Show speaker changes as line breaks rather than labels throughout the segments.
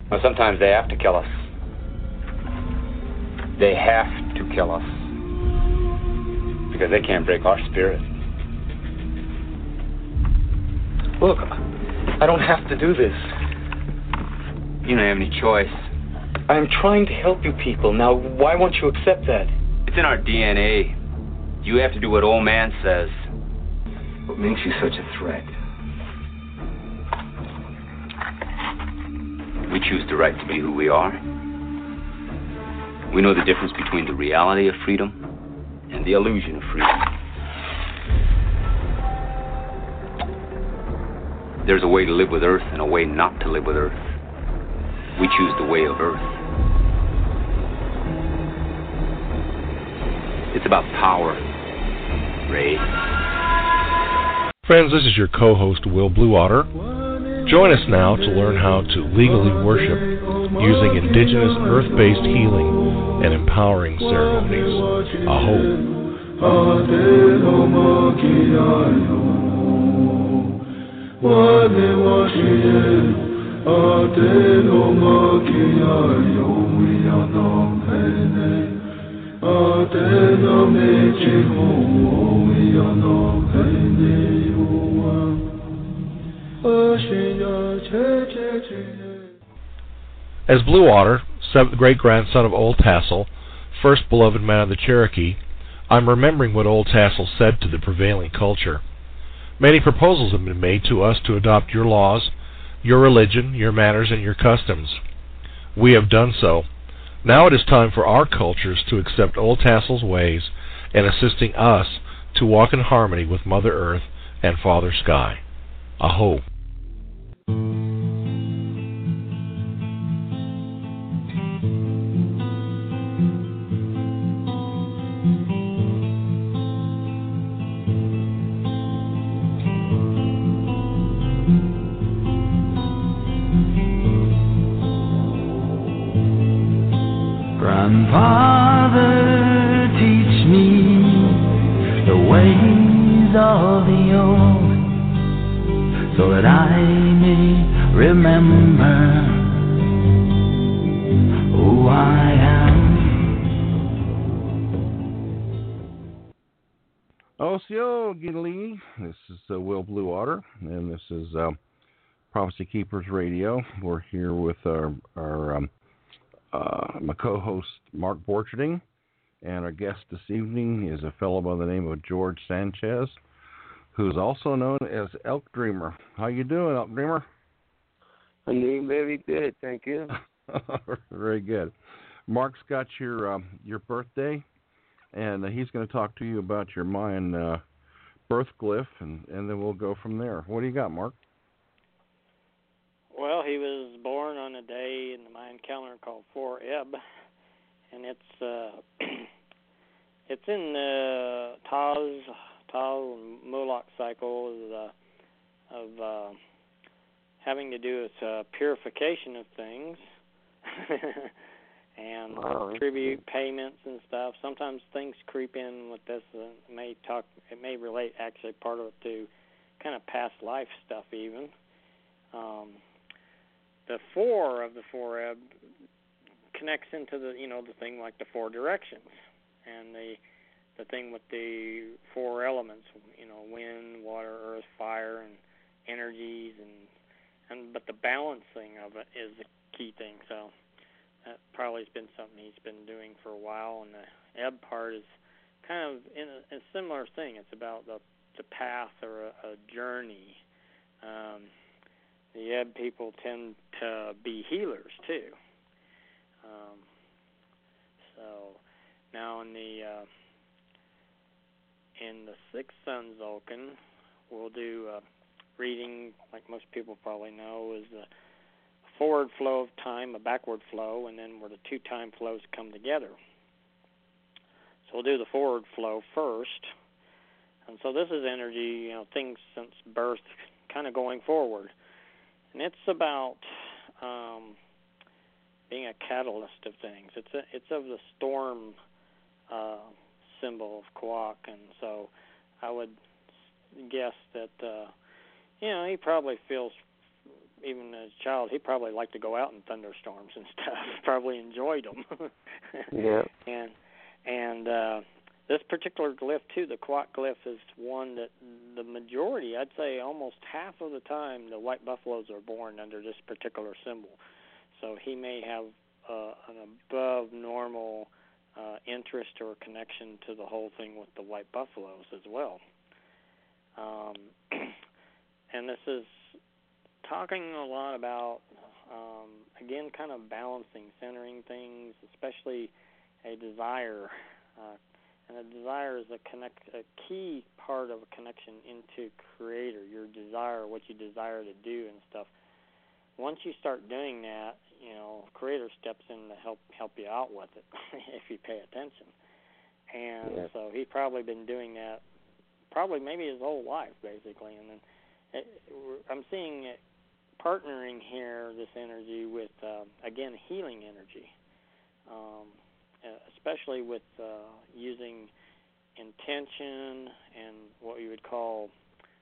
Well, sometimes they have to kill us. They have to kill us. Because they can't break our spirit.
Look, I don't have to do this.
You don't have any choice.
I am trying to help you people. Now, why won't you accept that?
It's in our DNA. You have to do what old man says.
What makes you such a threat?
We choose the right to be who we are. We know the difference between the reality of freedom and the illusion of freedom. There's a way to live with Earth and a way not to live with Earth. We choose the way of Earth. It's about power, Ray.
Friends, this is your co-host, Will Bluewater. Join us now to learn how to legally worship using indigenous earth-based healing and empowering ceremonies. Aho. As Bluewater, seventh great-grandson of Old Tassel, first beloved man of the Cherokee, I'm remembering what Old Tassel said to the prevailing culture. Many proposals have been made to us to adopt your laws, your religion, your manners, and your customs. We have done so. Now it is time for our cultures to accept Old Tassel's ways and assisting us to walk in harmony with Mother Earth and Father Sky. Aho.
Grandfather, teach me the ways of the old, so that I may remember who I am.
Osio Gidley, this is Will Bluewater, and this is Prophecy Keepers Radio. We're here with my co-host Mark Borcherding, and our guest this evening is a fellow by the name of George Sanchez, who's also known as Elk Dreamer. How you doing, Elk Dreamer?
I'm doing very good, thank you.
Very good. Mark's got your birthday, and he's going to talk to you about your Mayan birth glyph, and then we'll go from there. What do you got, Mark?
Well, he was born on a day in the Mayan calendar called 4-Eb, and it's in the Taz and Moloch cycle of having to do with purification of things and tribute payments and stuff. Sometimes things creep in with this. It may relate actually part of it to kind of past life stuff even. The 4 of the 4-Eb connects into the thing like the 4 directions and the thing with the 4 elements, wind, water, earth, fire, and energies, but the balancing of it is the key thing. So that probably has been something he's been doing for a while, and the ebb part is kind of in a similar thing. It's about the path or a journey. The Ebb people tend to be healers too. So now in the Sixth Sun Tzolk'in, we'll do reading, like most people probably know, is the forward flow of time, a backward flow, and then where the 2 time flows come together. So we'll do the forward flow first. And so this is energy, things since birth kind of going forward. And it's about being a catalyst of things. It's of the storm symbol of Kawak, and so I would guess that he probably feels even as a child, he probably liked to go out in thunderstorms and stuff. Probably enjoyed them.
Yeah.
And this particular glyph too, the Quat glyph, is one that the majority, I'd say almost half of the time, the white buffaloes are born under this particular symbol. So he may have an above normal interest or connection to the whole thing with the white buffaloes as well. And this is talking a lot about, again, kind of balancing, centering things, especially a desire. And a desire is a key part of a connection into Creator, your desire, what you desire to do and stuff. Once you start doing that, Creator steps in to help you out with it if you pay attention. And so he's probably been doing that maybe his whole life, basically. And then I'm seeing it partnering here, this energy, with, again, healing energy, especially with using intention and what you would call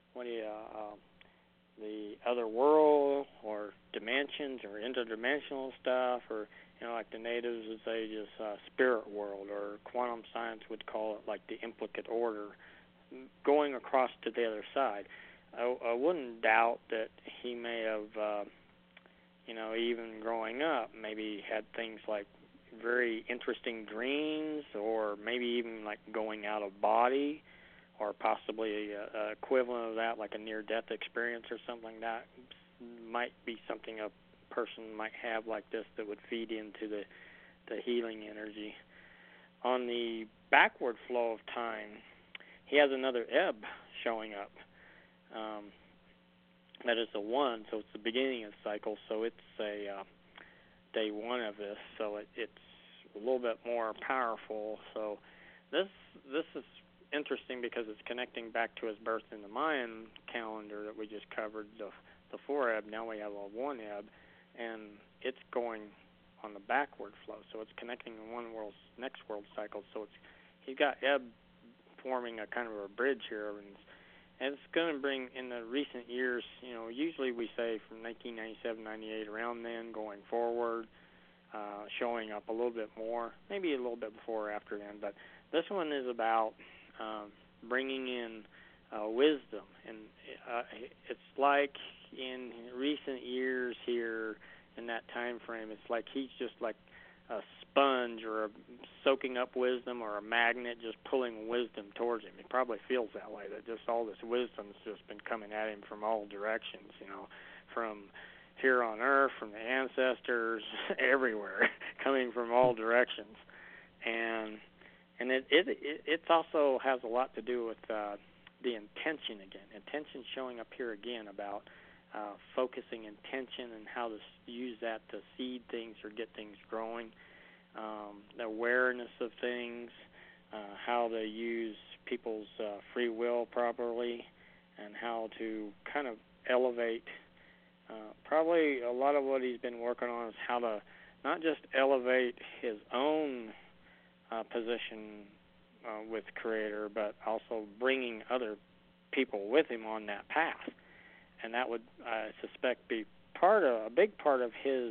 the other world or dimensions or interdimensional stuff, or like the natives would say, just spirit world, or quantum science would call it like the implicate order, going across to the other side. I wouldn't doubt that he may have, even growing up, maybe had things like very interesting dreams, or maybe even like going out of body, or possibly a equivalent of that, like a near-death experience or something like that. Might be something a person might have like this that would feed into the healing energy. On the backward flow of time, he has another ebb showing up. That is a 1, so it's the beginning of the cycle, so it's a day 1 of this, so it's a little bit more powerful. So this is interesting because it's connecting back to his birth in the Mayan calendar that we just covered, the 4 ebb. Now we have a 1 ebb, and it's going on the backward flow, so it's connecting in one world's next world cycle. So he's got ebb forming a kind of a bridge here, and it's going to bring, in the recent years, usually we say from 1997, 98, around then, going forward, showing up a little bit more, maybe a little bit before or after then. But this one is about bringing in wisdom. And it's like in recent years here, in that time frame, it's like he's just like a sponge or soaking up wisdom, or a magnet just pulling wisdom towards him. He probably feels that way, that just all this wisdom's just been coming at him from all directions, from here on Earth, from the ancestors, everywhere, coming from all directions. And it also has a lot to do with the intention again. Intention showing up here again about focusing intention and how to use that to seed things or get things growing. The awareness of things, how to use people's free will properly, and how to kind of elevate. Probably a lot of what he's been working on is how to not just elevate his own position with Creator, but also bringing other people with him on that path. And that would, I suspect, be a big part of his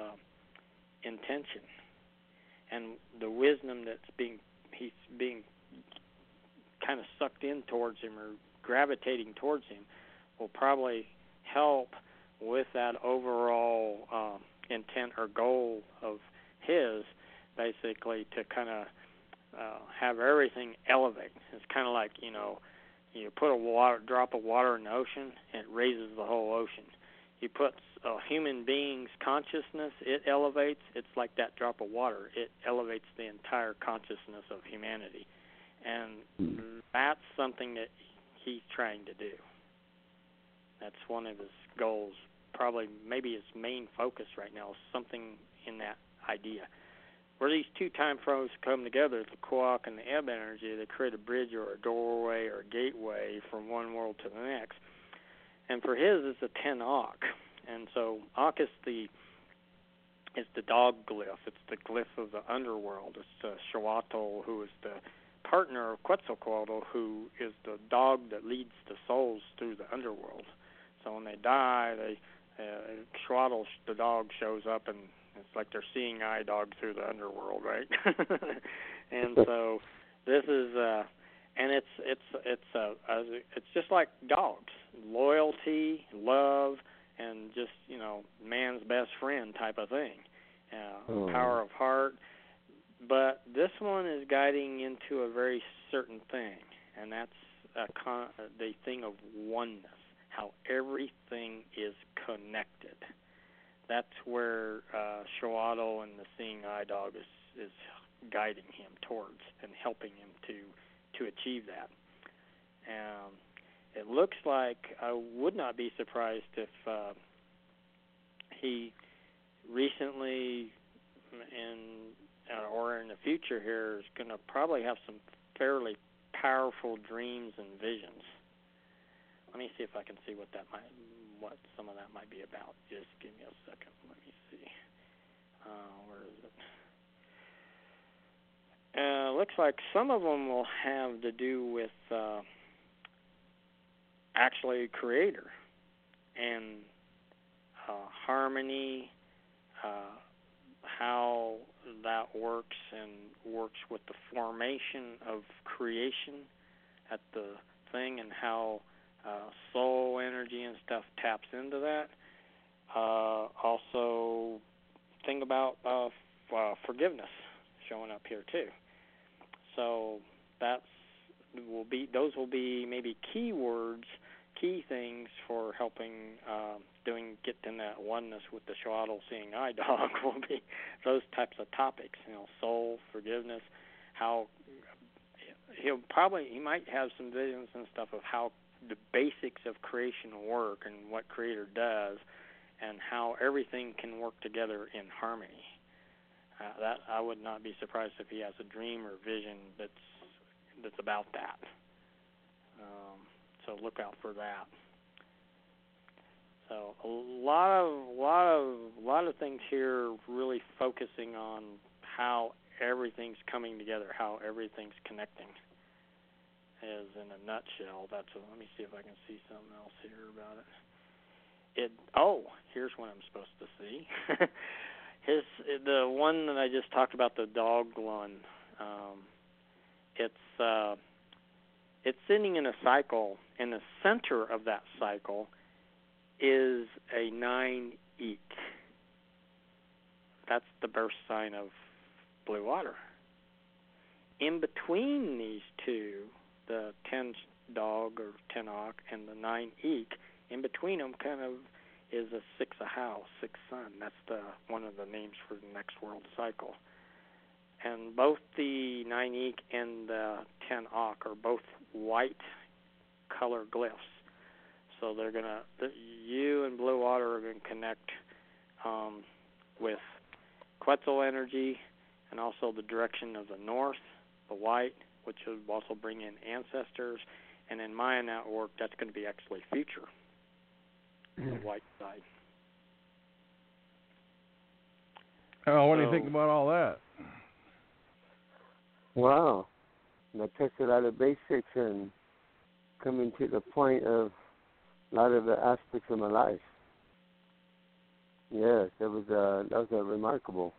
intention. And the wisdom he's being kind of sucked in towards him, or gravitating towards him, will probably help with that overall intent or goal of his, basically to kind of have everything elevate. It's kind of like, you put a drop of water in the ocean, and it raises the whole ocean. You put a human being's consciousness, it elevates. It's like that drop of water. It elevates the entire consciousness of humanity. And that's something that he's trying to do. That's one of his goals, probably maybe his main focus right now, is something in that idea. Where these two time frames come together, the Quoc and the Ebb energy, they create a bridge or a doorway or a gateway from one world to the next. And for his, it's a 10 Ankh. And so Ankh is the dog glyph. It's the glyph of the underworld. It's Shawatl, who is the partner of Quetzalcoatl, who is the dog that leads the souls through the underworld. So when they die, Schwaddle, the dog, shows up, and it's like they're seeing eye dog through the underworld, right? And so this is, and it's just like dogs, loyalty, love, and just man's best friend type of thing, power of heart. But this one is guiding into a very certain thing, and that's the thing of oneness, how everything is connected. That's where Schwaddle and the seeing eye dog is guiding him towards and helping him to achieve that. It looks like I would not be surprised if he recently or in the future here is going to probably have some fairly powerful dreams and visions. Let me see if I can see what some of that might be about. Just give me a second. Let me see. Where is it? Looks like some of them will have to do with actually Creator and harmony, how that works and works with the formation of creation at the thing, and how soul energy and stuff taps into that. Also, think about forgiveness showing up here too. So those will be maybe keywords, key things for helping get in that oneness with the Schwaddle seeing eye dog. Will be those types of topics, soul, forgiveness, how he might have some visions and stuff of how the basics of creation work and what Creator does, and how everything can work together in harmony. That I would not be surprised if he has a dream or vision that's about that. So look out for that. So a lot of things here, really focusing on how everything's coming together, how everything's connecting. Is in a nutshell. Let me see if I can see something else here about it. Here's what I'm supposed to see. The one that I just talked about, the dog one. It's sitting in a cycle. In the center of that cycle is a 9-eek. That's the birth sign of blue water. In between these two, the 10 dog or 10-ock and the 9-eek, in between them kind of is a 6 of house, 6 sun. That's one of the names for the next world cycle. And both the 9-eek and the 10-ock are both white color glyphs. So you and blue water are going to connect with Quetzal energy, and also the direction of the north, the white, which would also bring in ancestors. And in Maya network, that's going to be actually future, the white side.
Oh, what do you think about all that?
Wow. And I took a lot of basics and coming to the point of a lot of the aspects of my life. Yes, that was remarkable.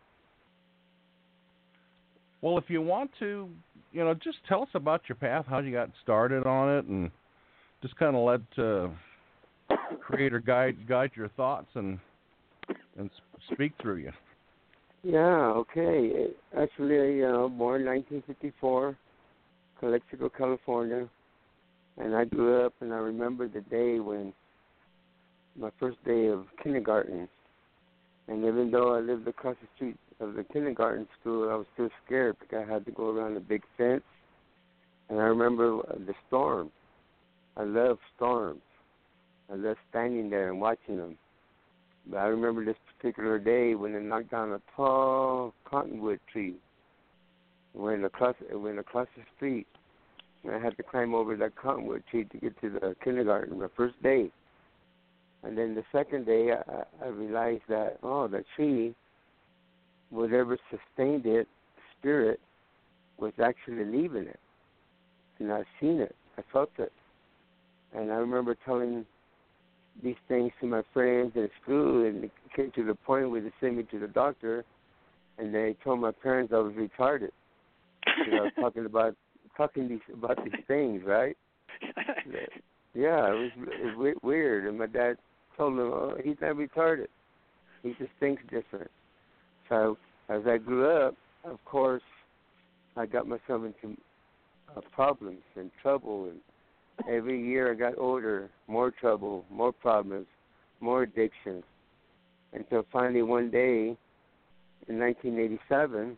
Well, if you want to, just tell us about your path, how you got started on it, and just kind of let Creator guide your thoughts and speak through you.
Yeah, okay. Actually, born 1954, Calexico, California, and I grew up, and I remember the day when my first day of kindergarten, and even though I lived across the street of the kindergarten school, I was still scared because I had to go around a big fence, and I remember the storm. I love storms. I love standing there and watching them. But I remember this particular day when they knocked down a tall cottonwood tree. Went across the street, and I had to climb over that cottonwood tree to get to the kindergarten, the first day. And then the second day, I realized that, the tree, whatever sustained it, spirit, was actually leaving it. And I seen it. I felt it. And I remember telling these things to my friends in school, and it came to the point where they sent me to the doctor, and they told my parents I was retarded. You know, about these things, right? Yeah, it was weird. And my dad told him, "Oh, he's not retarded. He just thinks different." So as I grew up, of course, I got myself into problems and trouble, and every year I got older, more trouble, more problems, more addictions, until finally one day in 1987,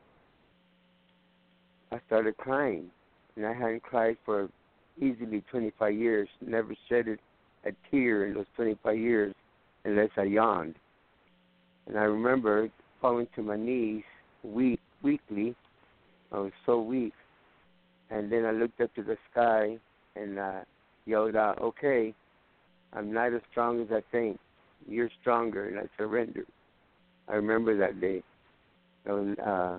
I started crying, and I hadn't cried for easily 25 years, never shed a tear in those 25 years unless I yawned. And I remember falling to my knees weakly. I was so weak. And then I looked up to the sky and yelled out, "Okay, I'm not as strong as I think. You're stronger," and I surrendered. I remember that day. That was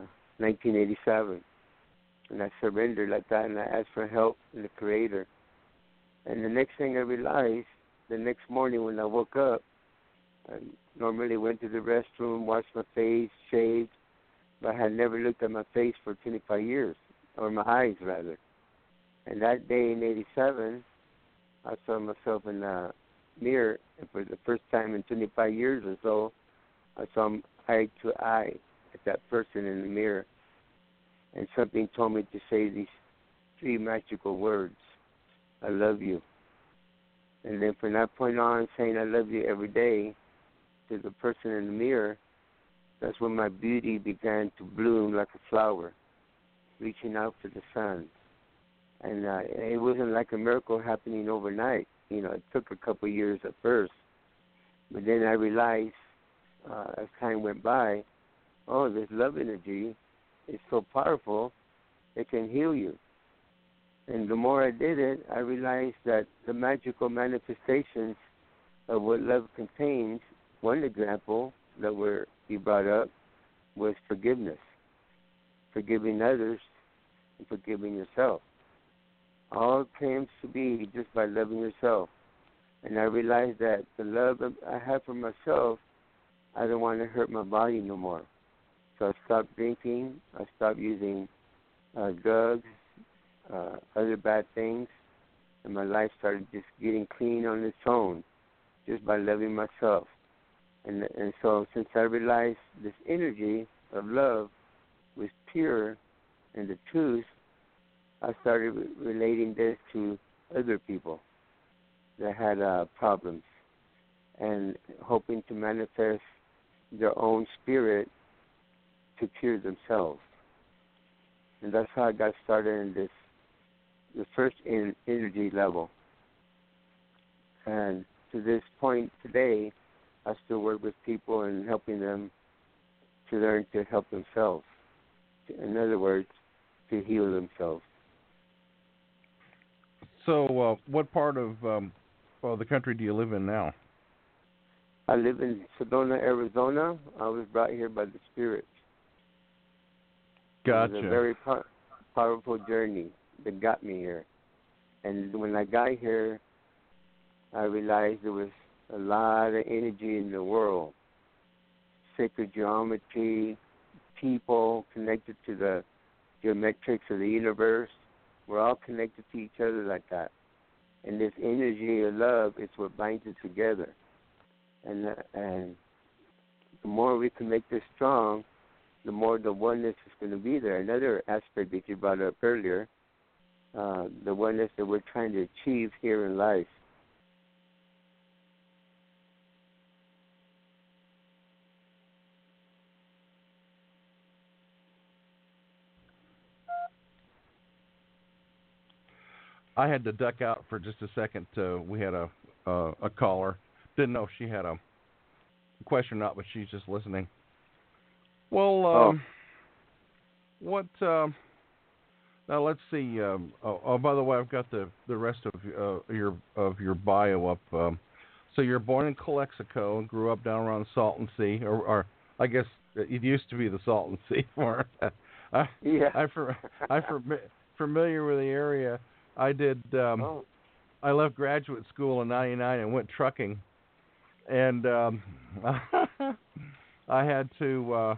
1987. And I surrendered like that, and I asked for help from the Creator. And the next thing I realized, the next morning when I woke up, I normally went to the restroom, washed my face, shaved, but I had never looked at my face for 25 years, or my eyes, rather. And that day in 87, I saw myself in the mirror, and for the first time in 25 years or so, I saw eye to eye at that person in the mirror. And something told me to say these 3 magical words: "I love you." And then from that point on, saying "I love you" every day to the person in the mirror, that's when my beauty began to bloom like a flower, reaching out for the sun. And it wasn't like a miracle happening overnight. You know, it took a couple of years at first. But then I realized, as time went by, oh, this love energy is so powerful, it can heal you. And the more I did it, I realized that the magical manifestations of what love contains, one example that you brought up was forgiveness. Forgiving others and forgiving yourself. All comes to be just by loving yourself. And I realized that the love I have for myself, I don't want to hurt my body no more. So I stopped drinking. I stopped using drugs, other bad things, and my life started just getting clean on its own, just by loving myself. And so since I realized this energy of love was pure and the truth, I started relating this to other people that had problems and hoping to manifest their own spirit to cure themselves. And that's how I got started in the first energy level. And to this point today, I still work with people and helping them to learn to help themselves. In other words, to heal themselves.
So what part of the country do you live in now?
I live in Sedona, Arizona. I was brought here by the Spirit.
Gotcha.
It was a very powerful journey that got me here. And when I got here, I realized there was a lot of energy in the world. Sacred geometry, people connected to the geometrics of the universe. We're all connected to each other like that. And this energy of love is what binds it together. And the more we can make this strong, the more the oneness is going to be there. Another aspect that you brought up earlier, the oneness that we're trying to achieve here in life.
I had to duck out for just a second. We had a caller. Didn't know if she had a question or not, but she's just listening. Well, what? Now let's see. By the way, I've got the rest of your bio up. So you're born in Calexico and grew up down around the Salton Sea, or I guess it used to be the Salton Sea.
Yeah.
I'm familiar with the area. I did. I left graduate school in '99 and went trucking and I had to.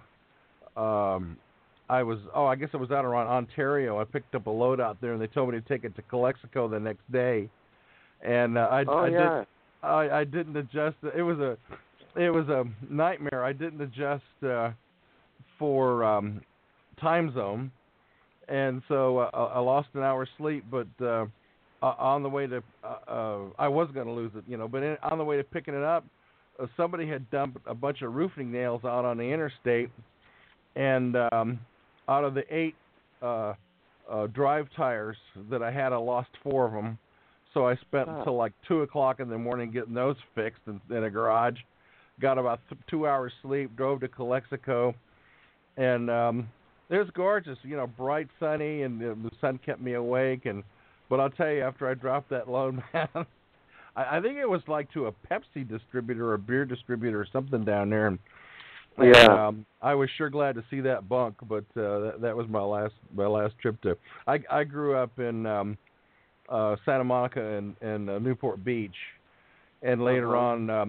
I guess I was out around Ontario. I picked up a load out there, and they told me to take it to Calexico the next day. And I didn't adjust. It was a nightmare. I didn't adjust for time zone, and so I lost an hour's sleep. But on the way to, I was going to lose it, But on the way to picking it up, somebody had dumped a bunch of roofing nails out on the interstate, and out of the 8 drive tires that I had, I lost 4 of them. So I spent until like 2 o'clock in the morning getting those fixed in a garage. Got about 2 hours sleep, drove to Calexico, and it was gorgeous, bright, sunny, and the sun kept me awake. But I'll tell you, after I dropped that load, man, I think it was like to a Pepsi distributor or a beer distributor or something down there. And I was sure glad to see that bunk, but that was my last trip to. I grew up in Santa Monica and Newport Beach, and later on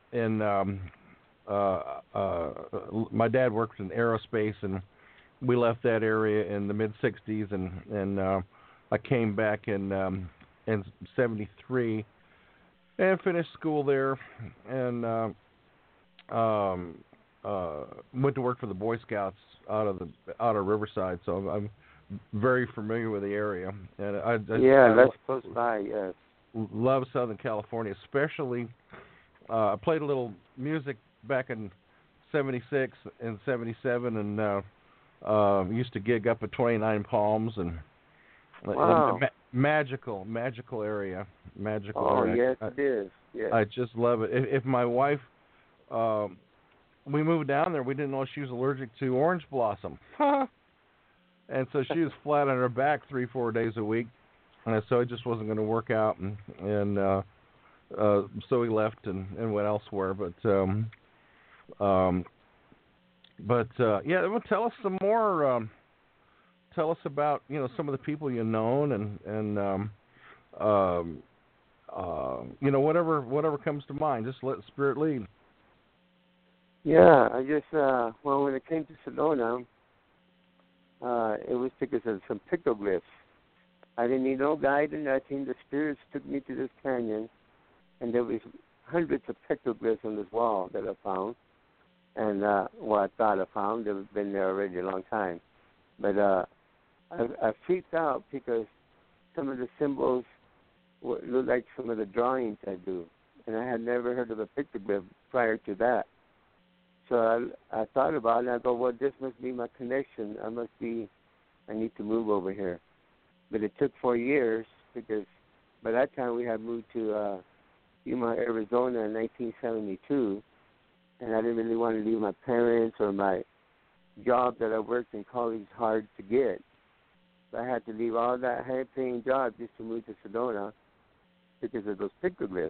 my dad worked in aerospace, and we left that area in the mid '60s, and I came back in '73 and finished school there, and went to work for the Boy Scouts out of Riverside, so I'm very familiar with the area, and I
that's close by. Yes,
love Southern California, especially. I played a little music back in '76 and '77, and used to gig up at 29 Palms, and magical area, magical.
Oh,
area.
Yes, it is. Yes.
I just love it. If my wife, we moved down there, we didn't know she was allergic to orange blossom. And so she was flat on her back 3-4 days a week, and so it just wasn't going to work out, and so we left and went elsewhere. But well, tell us some more. Tell us about some of the people you known and whatever comes to mind. Just let spirit lead.
Yeah, I just when it came to Sedona. It was because of some petroglyphs. I didn't need no guide or nothing. The spirits took me to this canyon, and there was hundreds of petroglyphs on this wall that I found. And I thought I found. They've been there already a long time. But I freaked out because some of the symbols look like some of the drawings I do. And I had never heard of a petroglyph prior to that. So I thought about it, and I go, well, this must be my connection. I need to move over here. But it took 4 years because by that time we had moved to Yuma, Arizona in 1972, and I didn't really want to leave my parents or my job that I worked in college hard to get. So I had to leave all that high-paying job just to move to Sedona because of those petroglyphs,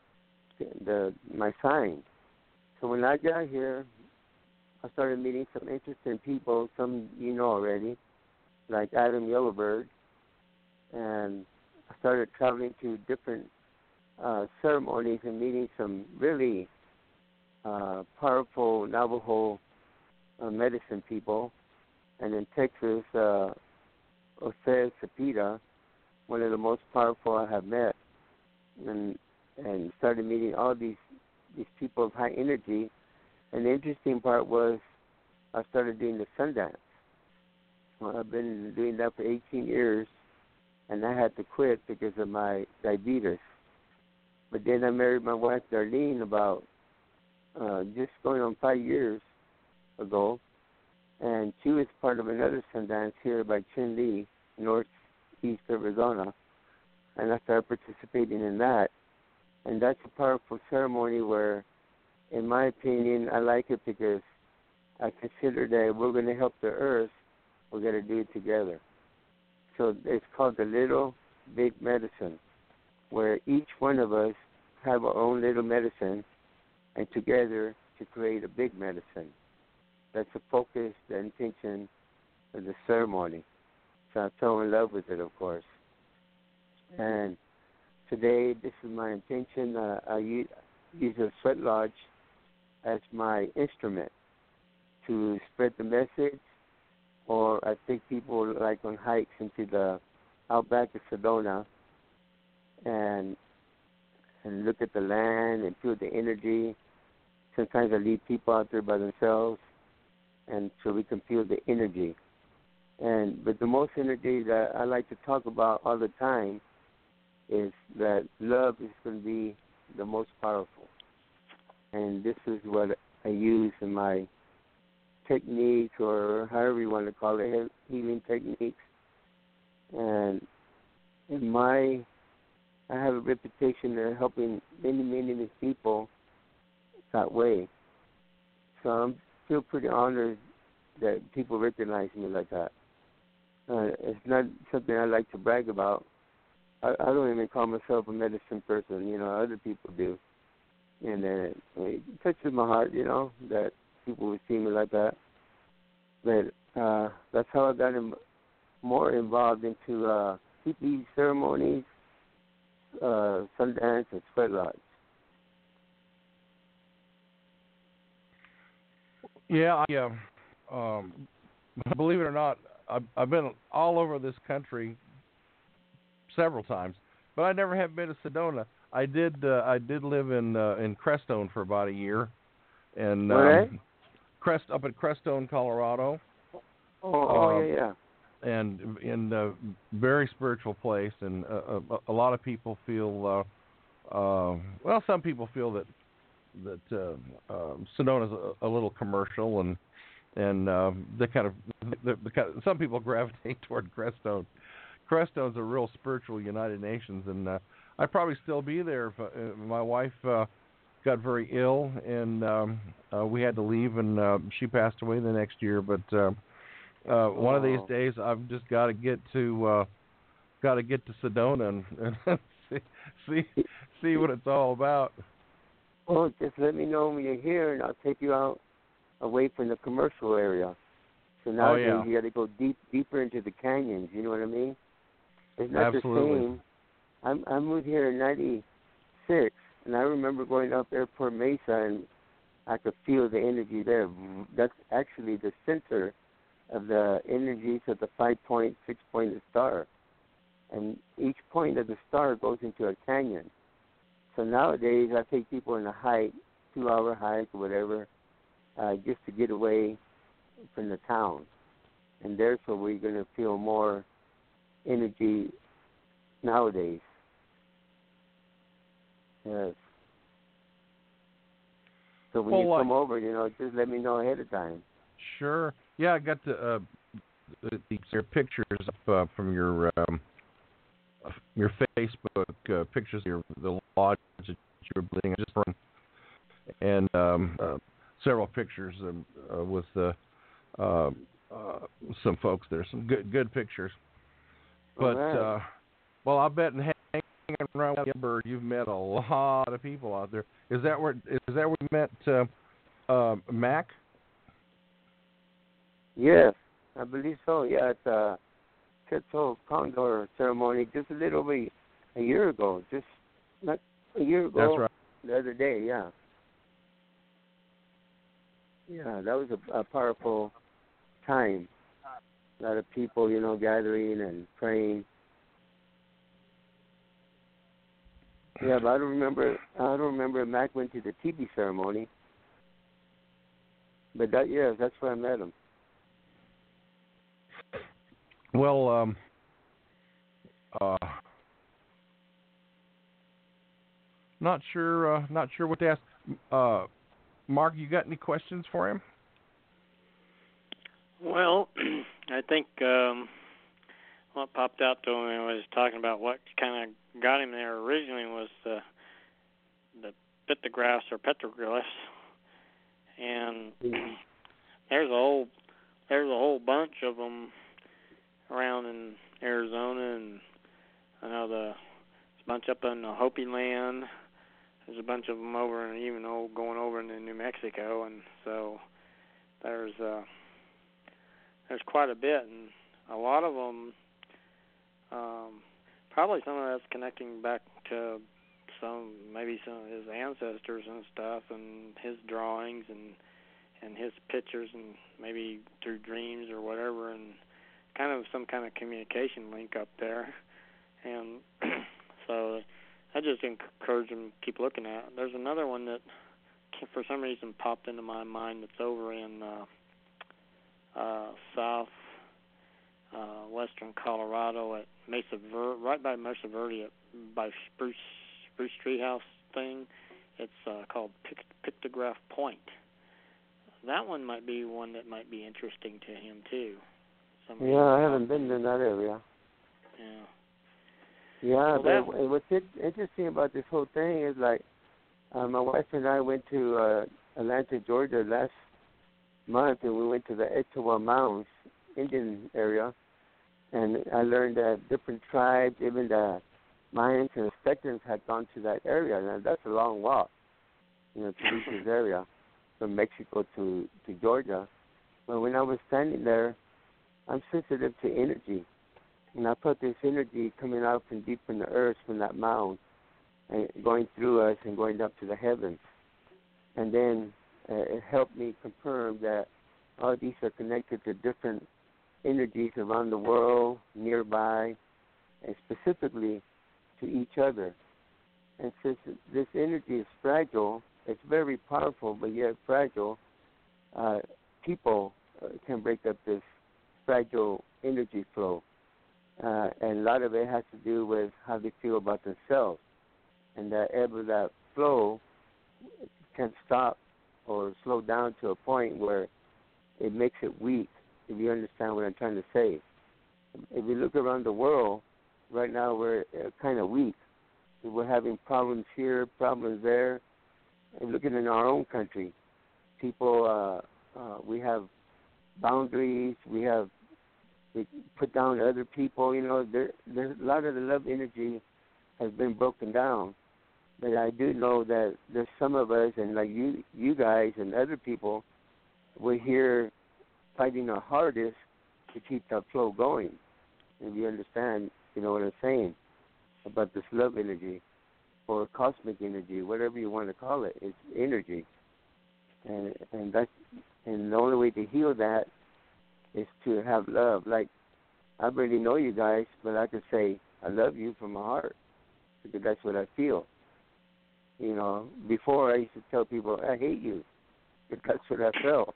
my sign. So when I got here, I started meeting some interesting people, some you know already, like Adam Yellowbird, and I started traveling to different ceremonies and meeting some really powerful Navajo medicine people. And in Texas, Jose Cepeda, one of the most powerful I have met, and started meeting all these people of high energy. And the interesting part was I started doing the Sundance. Well, I've been doing that for 18 years, and I had to quit because of my diabetes. But then I married my wife, Darlene, about just going on 5 years ago, and she was part of another Sundance here by Chin Lee, northeast Arizona, and I started participating in that. And that's a powerful ceremony where, in my opinion, I like it because I consider that if we're going to help the earth, we're going to do it together. So it's called the Little Big Medicine, where each one of us have our own little medicine, and together to create a big medicine. That's the focus, the intention of the ceremony. So I'm so in love with it, of course. And today, this is my intention. use a sweat lodge as my instrument to spread the message, or I take people like on hikes into the outback of Sedona and look at the land and feel the energy. Sometimes I leave people out there by themselves, and so we can feel the energy. But the most energy that I like to talk about all the time is that love is going to be the most powerful. And this is what I use in my techniques, or however you want to call it, healing techniques. And I have a reputation of helping many, many people that way. So I feel pretty honored that people recognize me like that. It's not something I like to brag about. I don't even call myself a medicine person. Other people do. And it touches my heart, that people would see me like that. But that's how I got more involved into teepee ceremonies, Sundance, and Sweat Lodge.
Yeah, believe it or not, I've been all over this country several times, but I never have been to Sedona. I did live in Crestone for about a year, and up in Crestone, Colorado.
Yeah.
And in a very spiritual place, and a lot of people feel, some people feel that Sedona's a little commercial, and some people gravitate toward Crestone. Crestone's a real spiritual United Nations, and I'd probably still be there if my wife got very ill, and we had to leave, and she passed away the next year. But one of these days, I've just got to get to Sedona and see what it's all about.
Well, just let me know when you're here, and I'll take you out away from the commercial area. So nowadays you got to go deeper into the canyons. You know what I mean? It's not
Absolutely.
the same. I moved here in '96, and I remember going up Airport Mesa, and I could feel the energy there. That's actually the center of the energies of the 5-point, 6-pointed star. And each point of the star goes into a canyon. So nowadays I take people on a hike, 2-hour hike or whatever, just to get away from the town. And therefore we're going to feel more energy nowadays. Yes. So when you come over, just let me know ahead of time.
Sure. Yeah, I got your pictures up from your Facebook pictures of the lodge that you were building, and several pictures with some folks there. Some good pictures. But
right.
I bet in hanging around with Bird, you've met a lot of people out there. Is that where you met Mac?
Yes, I believe so. Yeah, it's a Quetzal Condor ceremony just a little over a year ago. Just not a year ago.
That's right.
The other day, yeah. Yeah, that was a powerful time. A lot of people, gathering and praying. Yeah, but I don't remember if Mac went to the teepee ceremony. But that's where I met him.
Well, not sure what to ask. Mark, you got any questions for him?
Well, I think what popped out to him when I was talking about what kind of got him there originally was the pictographs or petroglyphs, and there's a whole bunch of them around in Arizona, and I know there's a bunch up in the Hopi land. There's a bunch of them over, and even going over into New Mexico, and so there's quite a bit, and a lot of them, probably some of that's connecting back to maybe some of his ancestors and stuff, and his drawings and his pictures, and maybe through dreams or whatever, and kind of some kind of communication link up there. And so I just encourage them to keep looking at it. There's another one that for some reason popped into my mind that's over in south western Colorado at Mesa Verde, right by Mesa Verde, by Spruce Treehouse thing. It's called Pictograph Point. That one might be one that might be interesting to him too.
I haven't been in that area. Yeah,
well,
but what's interesting about this whole thing is, like, my wife and I went to Atlanta, Georgia last month, and we went to the Etowah Mounds Indian area, and I learned that different tribes, even the Mayans and Aztecans, had gone to that area. Now, that's a long walk, to reach this area from Mexico to Georgia. But when I was standing there, I'm sensitive to energy. And I felt this energy coming out from deep in the earth from that mound and going through us and going up to the heavens. And then it helped me confirm that all these are connected to different energies around the world, nearby, and specifically to each other. And since this energy is fragile, it's very powerful, but yet fragile, people can break up this fragile energy flow. And a lot of it has to do with how they feel about themselves. And that ebb of that flow can stop or slow down to a point where it makes it weak, if you understand what I'm trying to say. If you look around the world, right now we're kind of weak. We're having problems here, problems there. And looking in our own country, people, we have boundaries, we put down other people, there's a lot of the love energy has been broken down. But I do know that there's some of us, and like you guys and other people, we're here fighting our hardest to keep that flow going. If you understand, what I'm saying about this love energy or cosmic energy, whatever you want to call it, it's energy. And the only way to heal that is to have love. Like, I barely know you guys, but I could say I love you from my heart because that's what I feel. Before I used to tell people I hate you, but that's what I felt.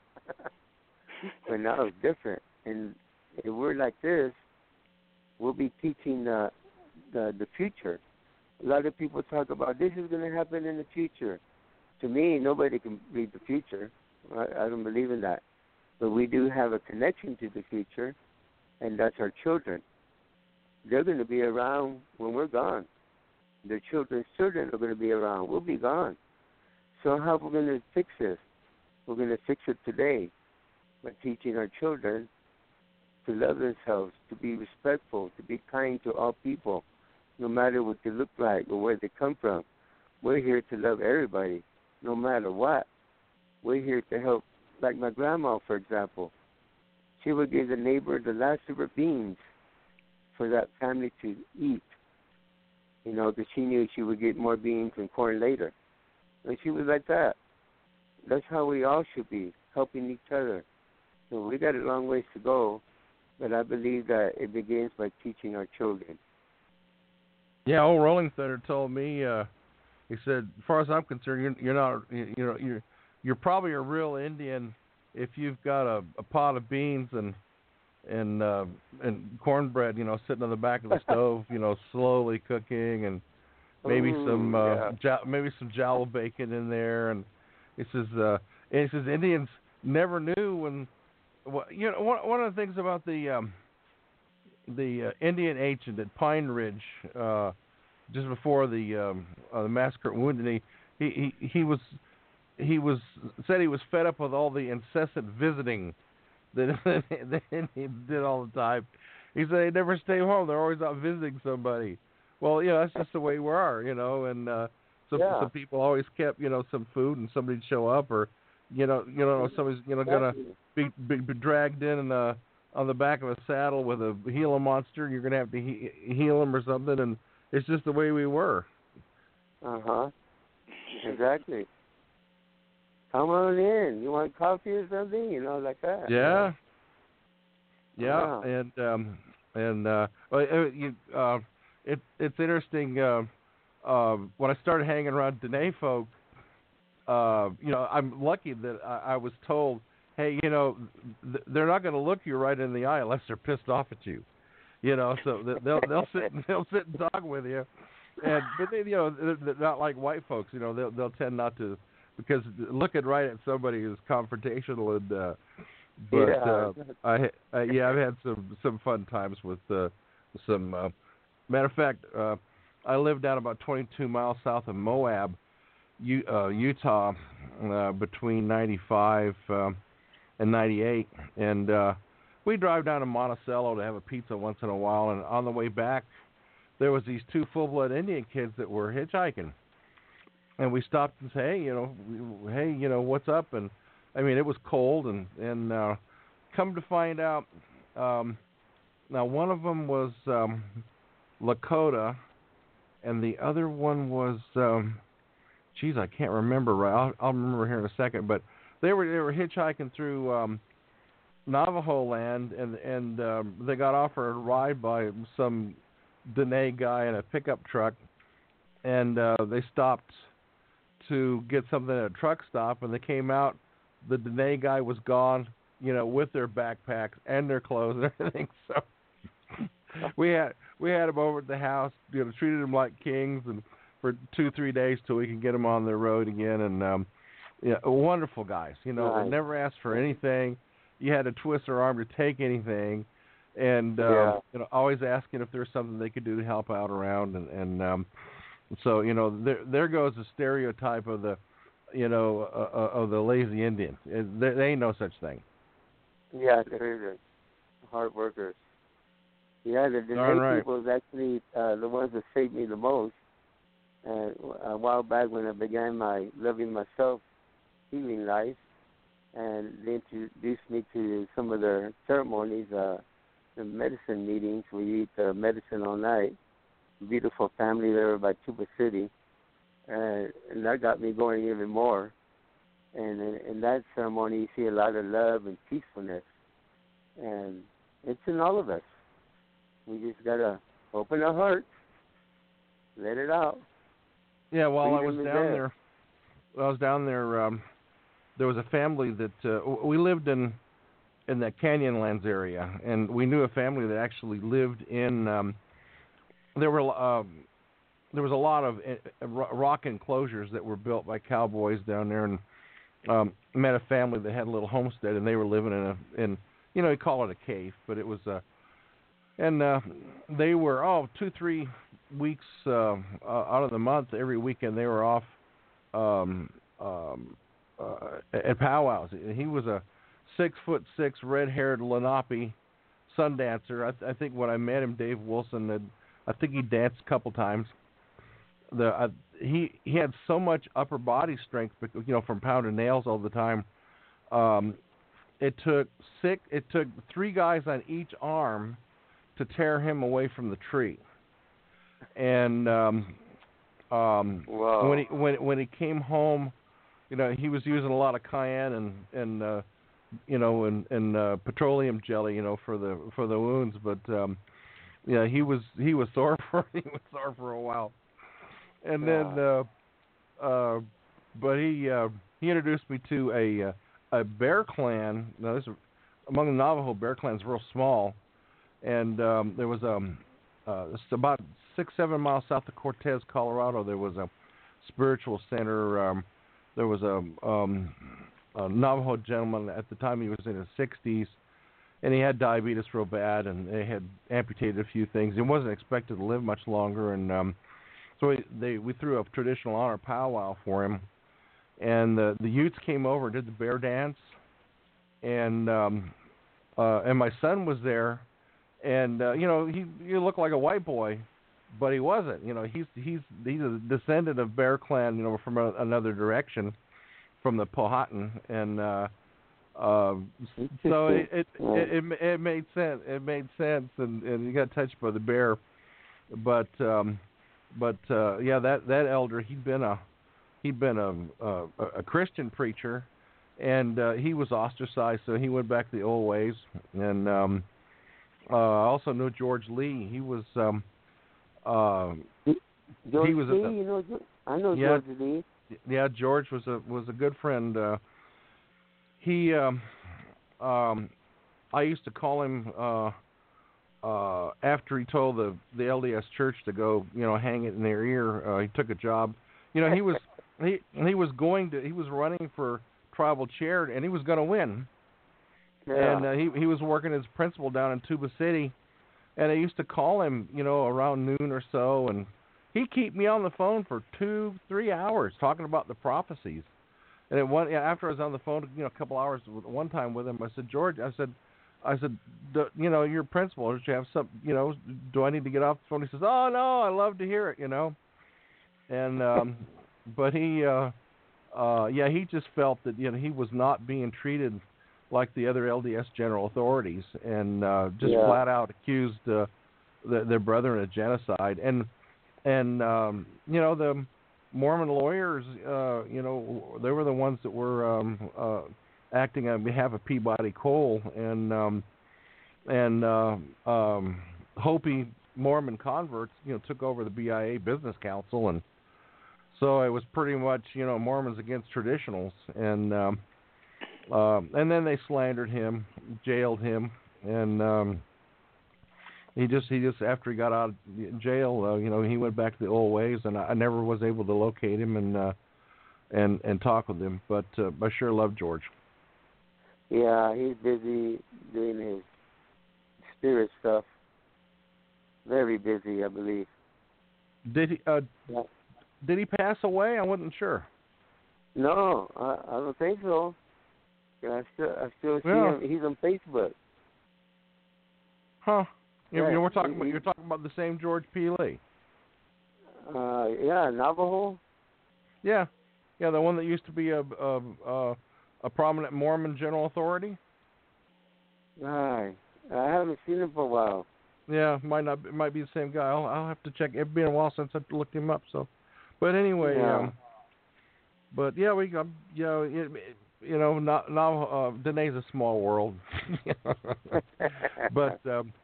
But now it's different. And if we're like this, we'll be teaching the future. A lot of people talk about this is going to happen in the future. To me, nobody can read the future. I don't believe in that. But we do have a connection to the future, and that's our children. They're going to be around when we're gone. Their children's children are going to be around. We'll be gone. So how are we going to fix this? We're going to fix it today by teaching our children to love themselves, to be respectful, to be kind to all people, no matter what they look like or where they come from. We're here to love everybody, no matter what. We're here to help. Like my grandma, for example, she would give the neighbor the last of her beans for that family to eat, because she knew she would get more beans and corn later. And she was like that. That's how we all should be, helping each other. So we got a long ways to go, but I believe that it begins by teaching our children.
Yeah, old Rolling Thunder told me, he said, as far as I'm concerned, you're not, you're probably a real Indian if you've got a pot of beans and cornbread, sitting on the back of the stove, slowly cooking, and maybe maybe some jowl bacon in there. And it says Indians never knew when. One of the things about the Indian agent at Pine Ridge, just before the massacre at Wounded Knee, he said he was fed up with all the incessant visiting that he did all the time. He said they never stay home; they're always out visiting somebody. Well, that's just the way we are, and some people always kept some food, and somebody'd show up, or somebody's gonna be dragged in on the back of a saddle with a Gila monster. You're gonna have to heal him or something, and it's just the way we were.
Exactly. Come on in. You want coffee or something? Like that.
Yeah.
Wow.
It's interesting. When I started hanging around Dene folk, I'm lucky that I was told, hey, they're not going to look you right in the eye unless they're pissed off at you. So they'll sit and talk with you, but they, they're not like white folks. They'll tend not to, because looking right at somebody is confrontational. And I've had some fun times with some. Matter of fact, I live down about 22 miles south of Moab, Utah, between 95 and 98, and we drive down to Monticello to have a pizza once in a while. And on the way back, there was these two full-blood Indian kids that were hitchhiking, and we stopped and said, hey, what's up? And I mean, it was cold, and come to find out, now one of them was Lakota, and the other one was, I can't remember right. I'll remember here in a second. But they were hitchhiking through Navajo land, and they got offered a ride by some Dene guy in a pickup truck, and they stopped to get something at a truck stop, and they came out. The Dene guy was gone, with their backpacks and their clothes and everything. So we had them over at the house, treated them like kings, and for 2-3 days till we can get them on the road again. And wonderful guys.
Nice.
Never asked for anything. You had to twist their arm to take anything, and always asking if there's something they could do to help out around. And so there goes the stereotype of the of the lazy Indian. There ain't no such thing.
Yeah, they're hard workers. Yeah, the Dene people is actually the ones that saved me the most. And a while back when I began my loving myself healing life, and they introduced me to some of their ceremonies, the medicine meetings where you eat medicine all night. Beautiful family there by Tuba City, and that got me going even more. And in that ceremony, you see a lot of love and peacefulness, and it's in all of us. We just gotta open our hearts, let it out.
Yeah, while I was down there, there was a family that we lived in the Canyonlands area, and we knew a family that actually lived in. There was a lot of rock enclosures that were built by cowboys down there, and met a family that had a little homestead, and they were living in you call it a cave, but it was and they were 2-3 weeks out of the month, every weekend they were off at powwows. He was a 6'6" red-haired Lenape sun dancer. I think when I met him, Dave Wilson, I think he danced a couple times. He had so much upper body strength, from pounding nails all the time. It took 3 guys on each arm to tear him away from the tree. And when he came home, he was using a lot of cayenne and petroleum jelly, for the wounds. But he was sore for a while. And then, but he introduced me to a bear clan. Now, this among the Navajo bear clans, real small. And there was it's about 6-7 miles south of Cortez, Colorado. There was a spiritual center. There was a Navajo gentleman at the time. He was in his 60s, and he had diabetes real bad, and they had amputated a few things. He wasn't expected to live much longer, and so we threw a traditional honor powwow for him, and the Utes came over and did the bear dance, and my son was there. And he looked like a white boy, but he wasn't. He's a descendant of Bear Clan, from another direction, from the Powhatan, and so it made sense. It made sense, and he got touched by the bear, but But yeah, that elder, he'd been a Christian preacher, and he was ostracized, so he went back the old ways. And I also know George Lee. He was
George
he was
Lee, I know George Lee.
Yeah, George was a good friend. He I used to call him after he told the LDS Church to go, hang it in their ear. He took a job. He was he was running for tribal chair, and he was going to win.
Yeah.
And he was working as principal down in Tuba City, and I used to call him, around noon or so, and he'd keep me on the phone for 2-3 hours talking about the prophecies. And after I was on the phone, a couple hours one time with him, I said, George, I said, you're principal. Don't you have some, do I need to get off the phone? He says, oh no, I love to hear it, And but he just felt that he was not being treated like the other LDS general authorities, and just flat out accused their brethren of genocide. And the Mormon lawyers, they were the ones that were acting on behalf of Peabody Coal, and Hopi Mormon converts, took over the BIA Business Council, and so it was pretty much, Mormons against traditionals, and then they slandered him, jailed him, and he just after he got out of jail, he went back to the old ways, and I never was able to locate him and talk with him, but I sure love George.
Yeah, he's busy doing his spirit stuff. Very busy, I believe.
Did he? Did he pass away? I wasn't sure.
No, I don't think so. I still see him. He's on Facebook.
Huh? You're talking about the same George P. Lee.
Yeah, Navajo.
Yeah, the one that used to be a prominent Mormon general authority.
Right. I haven't seen him for a while.
Yeah, it might be the same guy. I'll have to check. It's been a while since I looked him up. So, but anyway, but yeah, we got Dene's a small world, but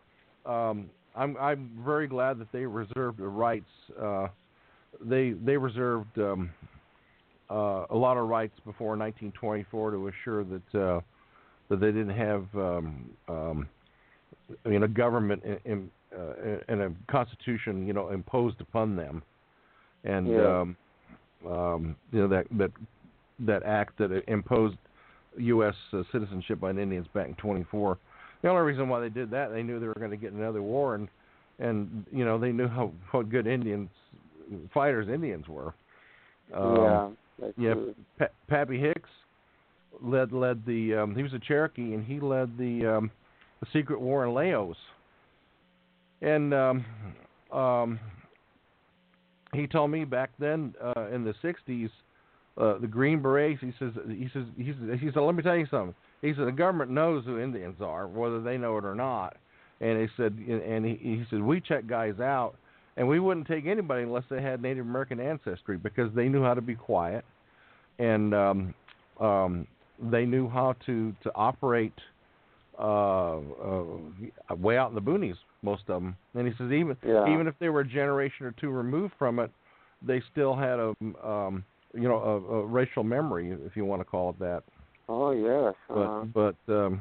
I'm very glad that they reserved the rights. They reserved a lot of rights before 1924 to assure that they didn't have government and a constitution imposed upon them, and that act that imposed U.S. citizenship on Indians back in 24. The only reason why they did that, they knew they were going to get another war, and they knew how good fighters Indians were. Pappy Hicks led the he was a Cherokee, and he led the secret war in Laos, and he told me back then in the 60s, the Green Berets. He said, let me tell you something. He said the government knows who Indians are, whether they know it or not. And he said, he said we check guys out, and we wouldn't take anybody unless they had Native American ancestry, because they knew how to be quiet, and they knew how to operate way out in the boonies, most of them. And he says even if they were a generation or two removed from it, they still had a racial memory, if you want to call it that.
Oh yes.
But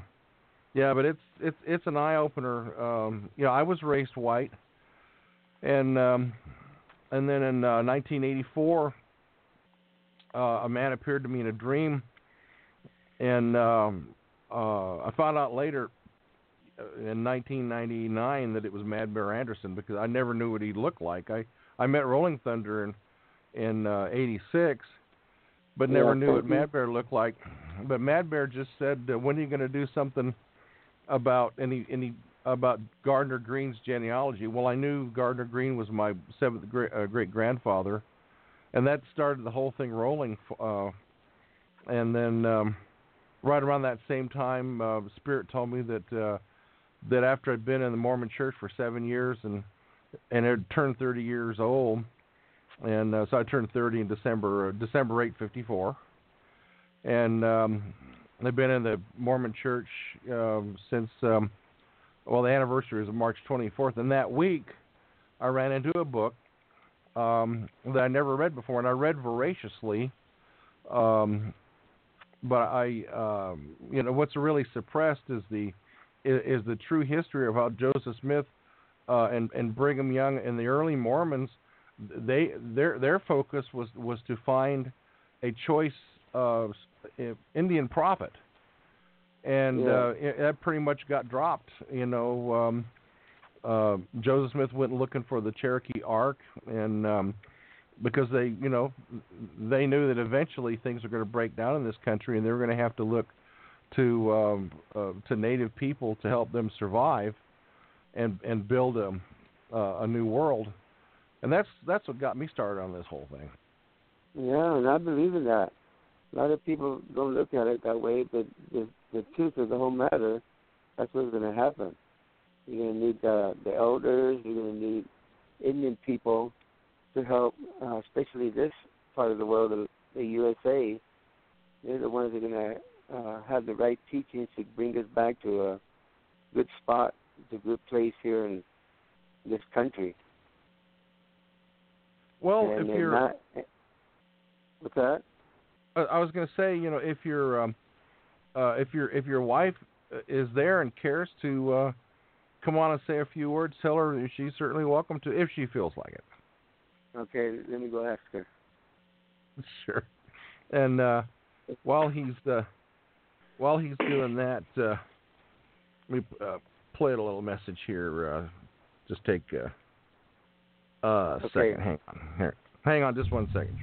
it's an eye opener. I was raised white, and then in 1984, a man appeared to me in a dream, and I found out later in 1999 that it was Mad Bear Anderson, because I never knew what he looked like. I met Rolling Thunder in '86, but never knew what Mad Bear looked like. But Mad Bear just said, "When are you going to do something about about Gardner Green's genealogy?" Well, I knew Gardner Green was my seventh great grandfather, and that started the whole thing rolling. And then right around that same time, Spirit told me that after I'd been in the Mormon Church for 7 years and had turned 30 years old, And so I turned 30 in December 8, 54. And I've been in the Mormon Church since, the anniversary is March 24th. And that week, I ran into a book that I never read before, and I read voraciously. But I, what's really suppressed is the true history of how Joseph Smith and Brigham Young and the early Mormons, their focus was to find a choice Indian prophet, and that pretty much got dropped. Joseph Smith went looking for the Cherokee Ark, and because they knew that eventually things were going to break down in this country, and they were going to have to look to native people to help them survive and build a new world. And that's what got me started on this whole thing.
Yeah, and I believe in that. A lot of people don't look at it that way, but the truth of the whole matter, that's what's going to happen. You're going to need the elders. You're going to need Indian people to help, especially this part of the world, the USA. They're the ones that are going to have the right teachings to bring us back to a good spot, to a good place here in this country.
Well,
and
if you're
not, what's that?
I was going to say, if your wife is there and cares to come on and say a few words, tell her she's certainly welcome to, if she feels like it.
Okay, let me go ask her.
Sure. And while he's doing that, let me play a little message here. Just take a second. Hang on, just 1 second.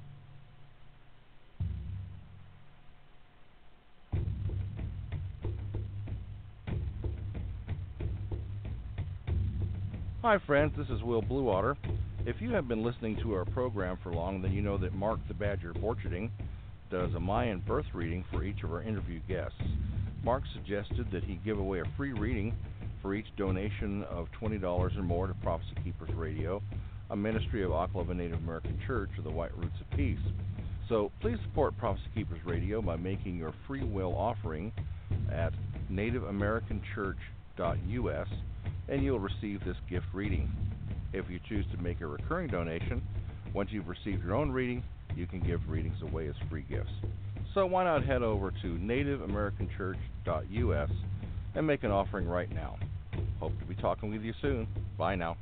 Hi friends, this is Will Bluewater. If you have been listening to our program for long, then you know that Mark the Badger Borcherding does a Mayan birth reading for each of our interview guests. Mark suggested that he give away a free reading for each donation of $20 or more to Prophecy Keepers Radio, a ministry of Oklahoma Native American Church of the White Roots of Peace. So please support Prophecy Keepers Radio by making your free will offering at nativeamericanchurch.us, and you'll receive this gift reading. If you choose to make a recurring donation, once you've received your own reading, you can give readings away as free gifts. So why not head over to nativeamericanchurch.us and make an offering right now. Hope to be talking with you soon. Bye now.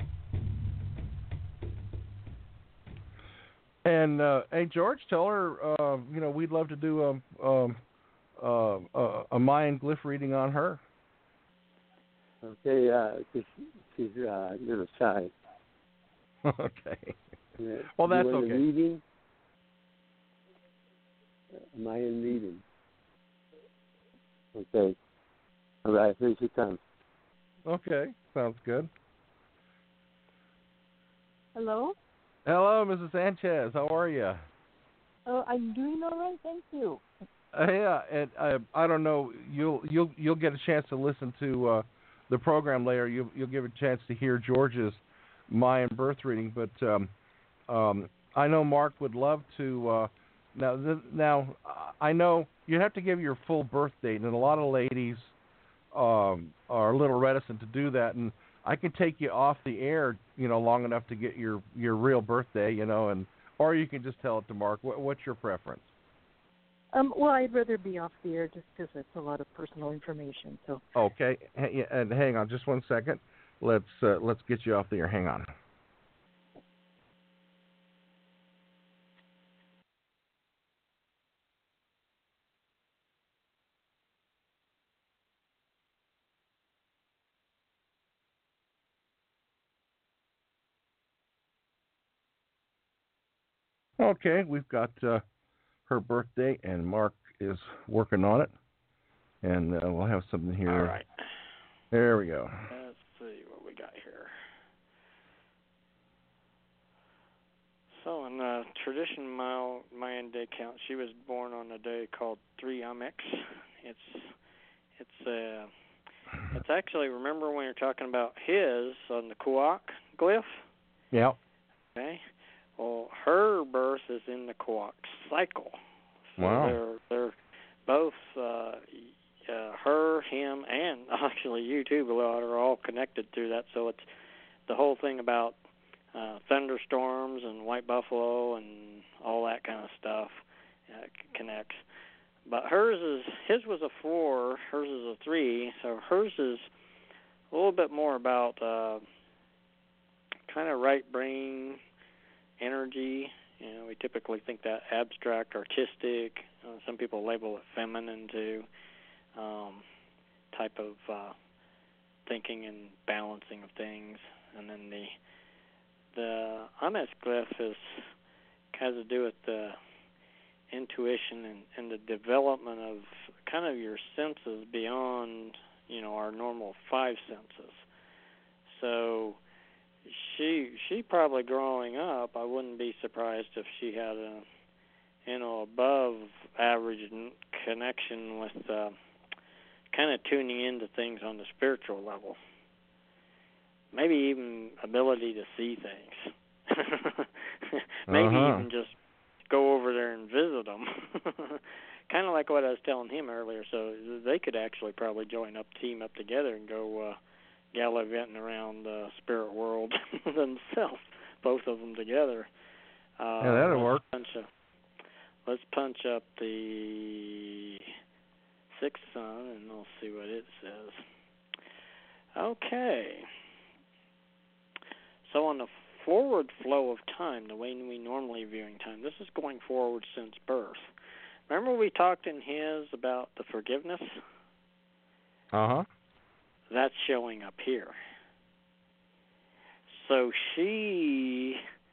And hey, George, tell her we'd love to do a Mayan glyph reading on her.
Okay, she's a little shy.
Okay.
Yeah.
Well, that's
you want
okay.
A reading? Mayan reading. Okay. All right, here she comes.
Okay, sounds good.
Hello?
Hello, Mrs. Sanchez. How are you?
Oh, I'm doing all right, thank you.
Yeah, and I don't know. You'll get a chance to listen to the program later. You'll get a chance to hear George's Mayan birth reading, but I know Mark would love to. Now I know you have to give your full birth date, and a lot of ladies are a little reticent to do that. And I can take you off the air, long enough to get your real birthday, and or you can just tell it to Mark. What's your preference?
Well, I'd rather be off the air just because it's a lot of personal information. So.
Okay, and hang on just 1 second. Let's get you off the air. Hang on. Okay, we've got her birthday, and Mark is working on it, and we'll have something here.
All right.
There we go.
Let's see what we got here. So in the tradition Mayan day count, she was born on a day called 3 Amex. It's actually, remember when you're talking about his on the Kuak glyph?
Yeah.
Okay. Well, her birth is in the Kawock cycle. So
Wow.
They're both her, him, and actually you too, Beloit, are all connected through that. So it's the whole thing about thunderstorms and white buffalo and all that kind of stuff connects. But his was a 4, hers is a 3. So hers is a little bit more about kind of right brain energy. We typically think that abstract, artistic. Some people label it feminine too. Type of thinking and balancing of things. And then the Ames glyph has to do with the intuition and the development of kind of your senses beyond, our normal 5 senses. So she probably growing up, I wouldn't be surprised if she had a, above average connection with kind of tuning into things on the spiritual level. Maybe even ability to see things. Maybe even just go over there and visit them. Kind of like what I was telling him earlier. So they could actually probably team up together and go gallivanting around the spirit world themselves, both of them together.
Yeah, that'll work.
Let's punch up the 6th sun, and we'll see what it says. Okay. So on the forward flow of time, the way we normally viewing time, this is going forward since birth. Remember we talked in his about the forgiveness?
Uh-huh.
That's showing up here. So she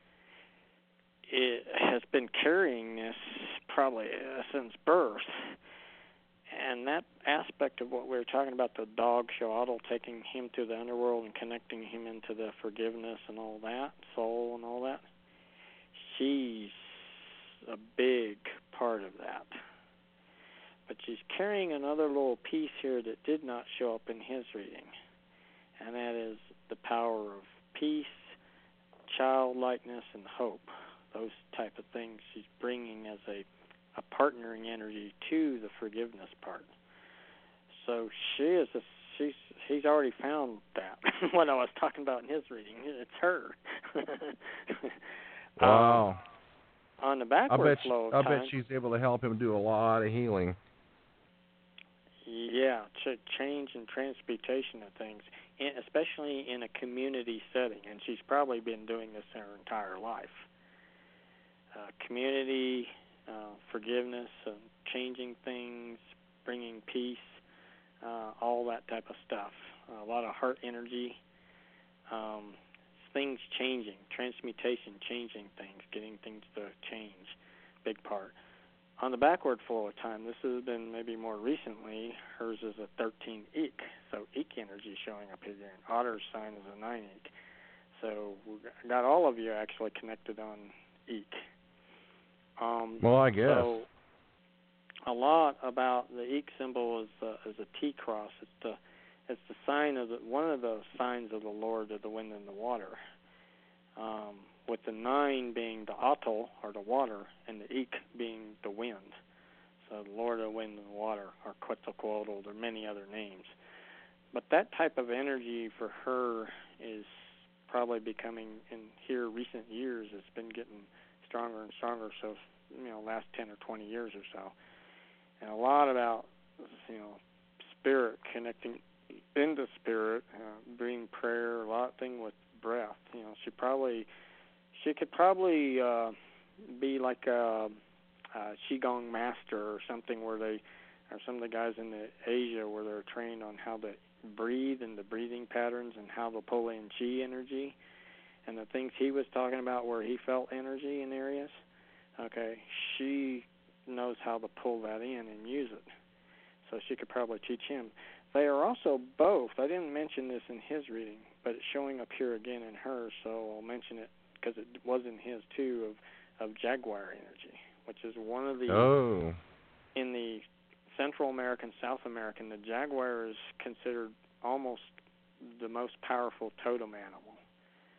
has been carrying this probably since birth. And that aspect of what we were talking about, the dog Shoatl taking him to the underworld and connecting him into the forgiveness and all that, soul and all that, she's a big part of that. But she's carrying another little piece here that did not show up in his reading, and that is the power of peace, childlikeness, and hope. Those type of things she's bringing as a partnering energy to the forgiveness part. So he's already found that. What I was talking about in his reading, it's her.
Wow.
On the backward flow of time,
I bet she's able to help him do a lot of healing.
Yeah, change and transmutation of things, especially in a community setting, and she's probably been doing this her entire life. Community, forgiveness, changing things, bringing peace, all that type of stuff. A lot of heart energy, things changing, transmutation, changing things, getting things to change, big part. On the backward flow of time, this has been maybe more recently, hers is a 13 Eek, so Eek energy showing up here, and Otter's sign is a 9 Eek. So we got all of you actually connected on Eek.
Well, I guess.
So a lot about the Eek symbol is a T cross. It's the sign of one of the signs of the Lord of the Wind and the Water. With the 9 being the Atl, or the water, and the Eek being the wind. So the Lord of the Wind and the Water, or Quetzalcoatl, there are many other names. But that type of energy for her is probably becoming, in here recent years, it's been getting stronger and stronger, so, last 10 or 20 years or so. And a lot about, spirit, connecting into spirit, doing prayer, a lot of things with breath. She could probably be like a Qigong master or something, or some of the guys in Asia where they're trained on how to breathe and the breathing patterns and how to pull in Qi energy and the things he was talking about where he felt energy in areas. Okay, she knows how to pull that in and use it. So she could probably teach him. They are also both, I didn't mention this in his reading, but it's showing up here again in hers, so I'll mention it because it was in his too, of Jaguar energy, which is one of the, in the Central American, South American, the Jaguar is considered almost the most powerful totem animal.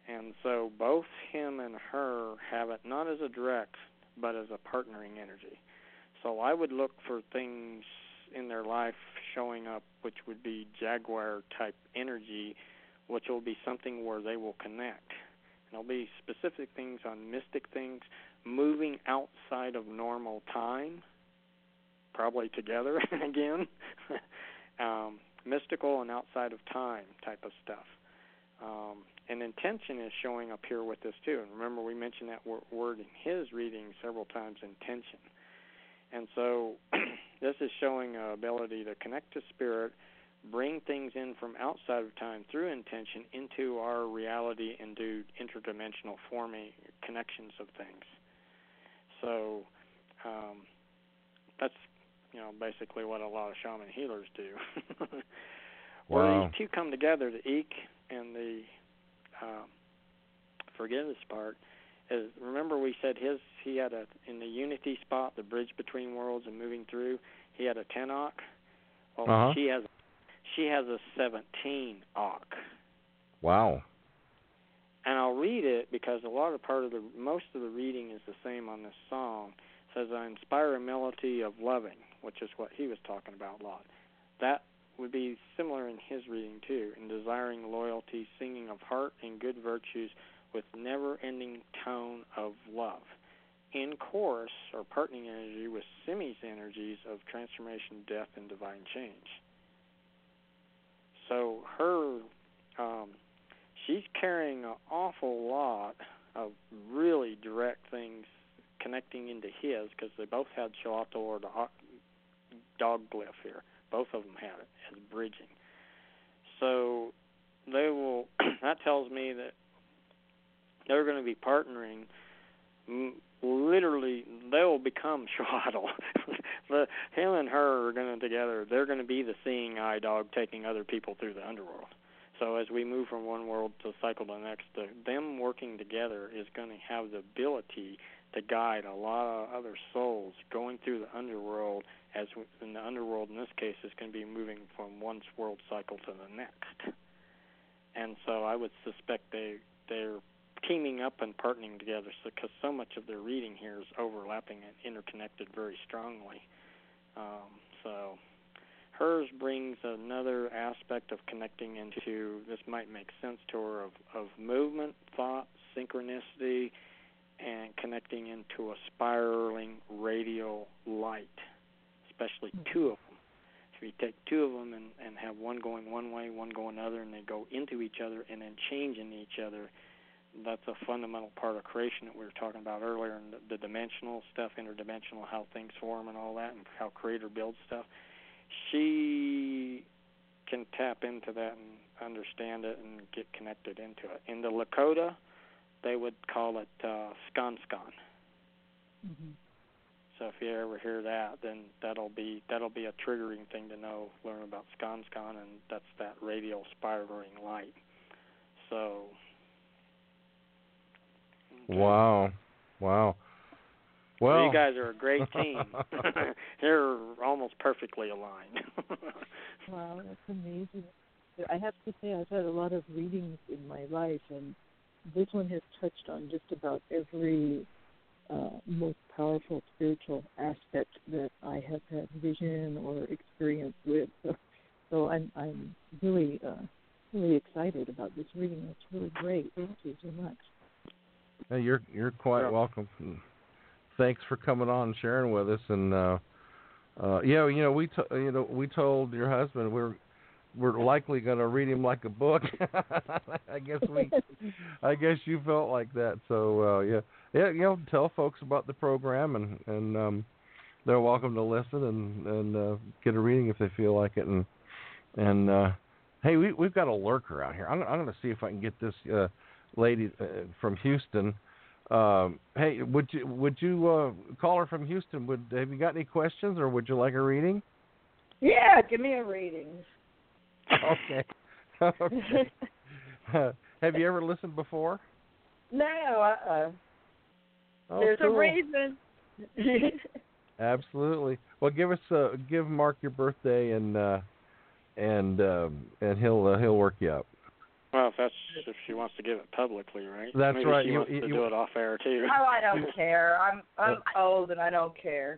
And so both him and her have it not as a direct, but as a partnering energy. So I would look for things in their life showing up, which would be Jaguar-type energy, which will be something where they will connect. And there'll be specific things on mystic things, moving outside of normal time, probably together again, mystical and outside of time type of stuff. And intention is showing up here with this too. And remember, we mentioned that word in his reading several times, intention. And so this is showing an ability to connect to spirit, bring things in from outside of time through intention into our reality and do interdimensional forming connections of things. So that's, basically what a lot of shaman healers do. Where these two come together, the Eek and the forgiveness part, is, remember we said he had in the unity spot, the bridge between worlds and moving through, he had a 10 Ak. Well, she has a 17 Ak.
Wow.
And I'll read it because most of the reading is the same on this song. It says, I inspire a melody of loving, which is what he was talking about a lot. That would be similar in his reading too, in desiring loyalty, singing of heart and good virtues with never-ending tone of love. In chorus, or partnering energy, with Simi's energies of transformation, death, and divine change. So her, she's carrying an awful lot of really direct things connecting into his, because they both had Shalato or the dog glyph here. Both of them had it as bridging. So they will, that tells me that they're going to be partnering. Literally, they will become Shalato. Him and her are going to together. They're going to be the seeing eye dog taking other people through the underworld. So as we move from one world to cycle to the next, them working together is going to have the ability to guide a lot of other souls going through the underworld, as in the underworld in this case is going to be moving from one world cycle to the next. And so I would suspect they're teaming up and partnering together, because so much of their reading here is overlapping and interconnected very strongly. So hers brings another aspect of connecting into, this might make sense to her, of movement, thought, synchronicity, and connecting into a spiraling radial light, especially two of them. If you take two of them and have one going one way, one going another, and they go into each other and then change into each other, that's a fundamental part of creation that we were talking about earlier, and the dimensional stuff, interdimensional, how things form and all that, and how Creator builds stuff. She can tap into that and understand it and get connected into it. In the Lakota, they would call it skan.
Mm-hmm.
So if you ever hear that, then that'll be a triggering thing to know, learn about skan, and that's that radial spiraling light. So. Okay.
Wow. Well,
you guys are a great team. You're almost perfectly aligned.
Wow, that's amazing. I have to say, I've had a lot of readings in my life, and this one has touched on just about every most powerful spiritual aspect that I have had vision or experience with. So I'm really really excited about this reading. It's really great. Thank you so much.
Hey, you're quite welcome. Thanks for coming on and sharing with us. And we told your husband we're likely going to read him like a book. I guess you felt like that. So tell folks about the program, and they're welcome to listen and get a reading if they feel like it. And hey, we've got a lurker out here. I'm going to see if I can get this lady from Houston. Hey, would you call her from Houston? Have you got any questions, or would you like a reading?
Yeah, give me a reading.
Okay. Have you ever listened before?
No.
Oh,
there's
cool.
a reason.
Absolutely. Well, give Mark your birthday, and he'll work you up.
Well, if she wants to give it publicly, right?
That's
Maybe
right.
She wants to do it off air too.
Oh, I don't care. I'm old and I don't care.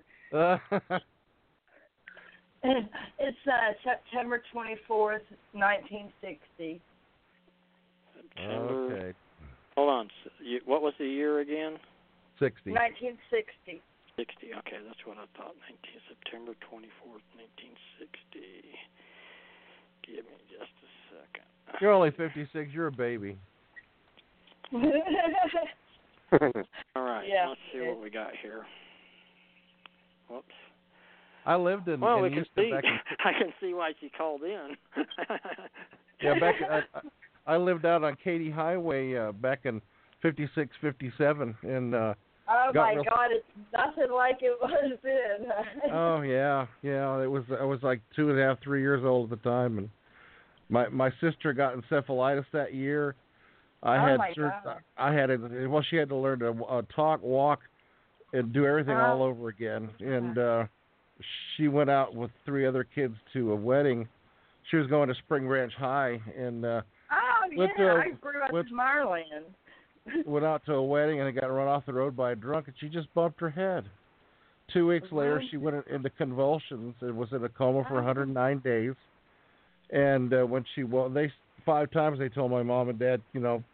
It's September 24th, 1960.
September.
Okay.
Hold on. What was the year again?
60.
1960.
60. Okay, that's what I thought. September 24th, 1960. Give me just a second.
You're only 56. You're a baby.
All right.
Yeah.
Let's see what we got here. Whoops.
I lived in.
Well,
in
we can
Houston
see.
back in,
I can see why she called in.
yeah, I lived out on Katy Highway back in 56, 57, and.
Oh my God! It's nothing like it was then.
Oh yeah. It was. I was like 2.5, 3 years old at the time, and my sister got encephalitis that year.
God.
I had it. Well, she had to learn to talk, walk, and do everything all over again. And she went out with 3 other kids to a wedding. She was going to Spring Branch High, and
I grew up in Maryland.
Went out to a wedding and got run off the road by a drunk, and she just bumped her head. 2 weeks later, she went into convulsions and was in a coma for 109 days. And when she woke, 5 times they told my mom and dad,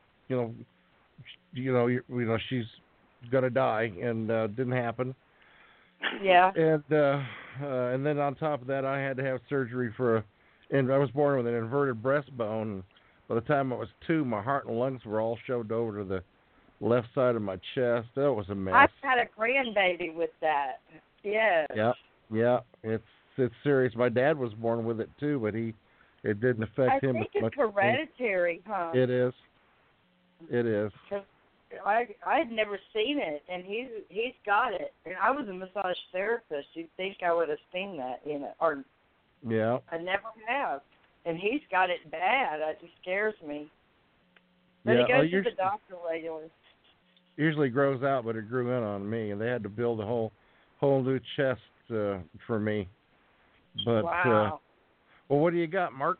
she's gonna die, and didn't happen.
Yeah.
And then on top of that, I had to have surgery and I was born with an inverted breastbone. By the time I was 2, my heart and lungs were all shoved over to the left side of my chest. That was a mess.
I've had a grandbaby with that. Yes.
Yeah. It's serious. My dad was born with it too, but it didn't affect him as much.
I think it's hereditary, huh?
It is.
Because I'd never seen it, and he's got it. And I was a massage therapist. You'd think I would have seen that, or
yeah.
I never have. And he's got it bad. It just scares me. But he goes to the doctor regularly.
Usually grows out, but it grew in on me, and they had to build a whole new chest for me. But
wow.
Well, what do you got, Mark?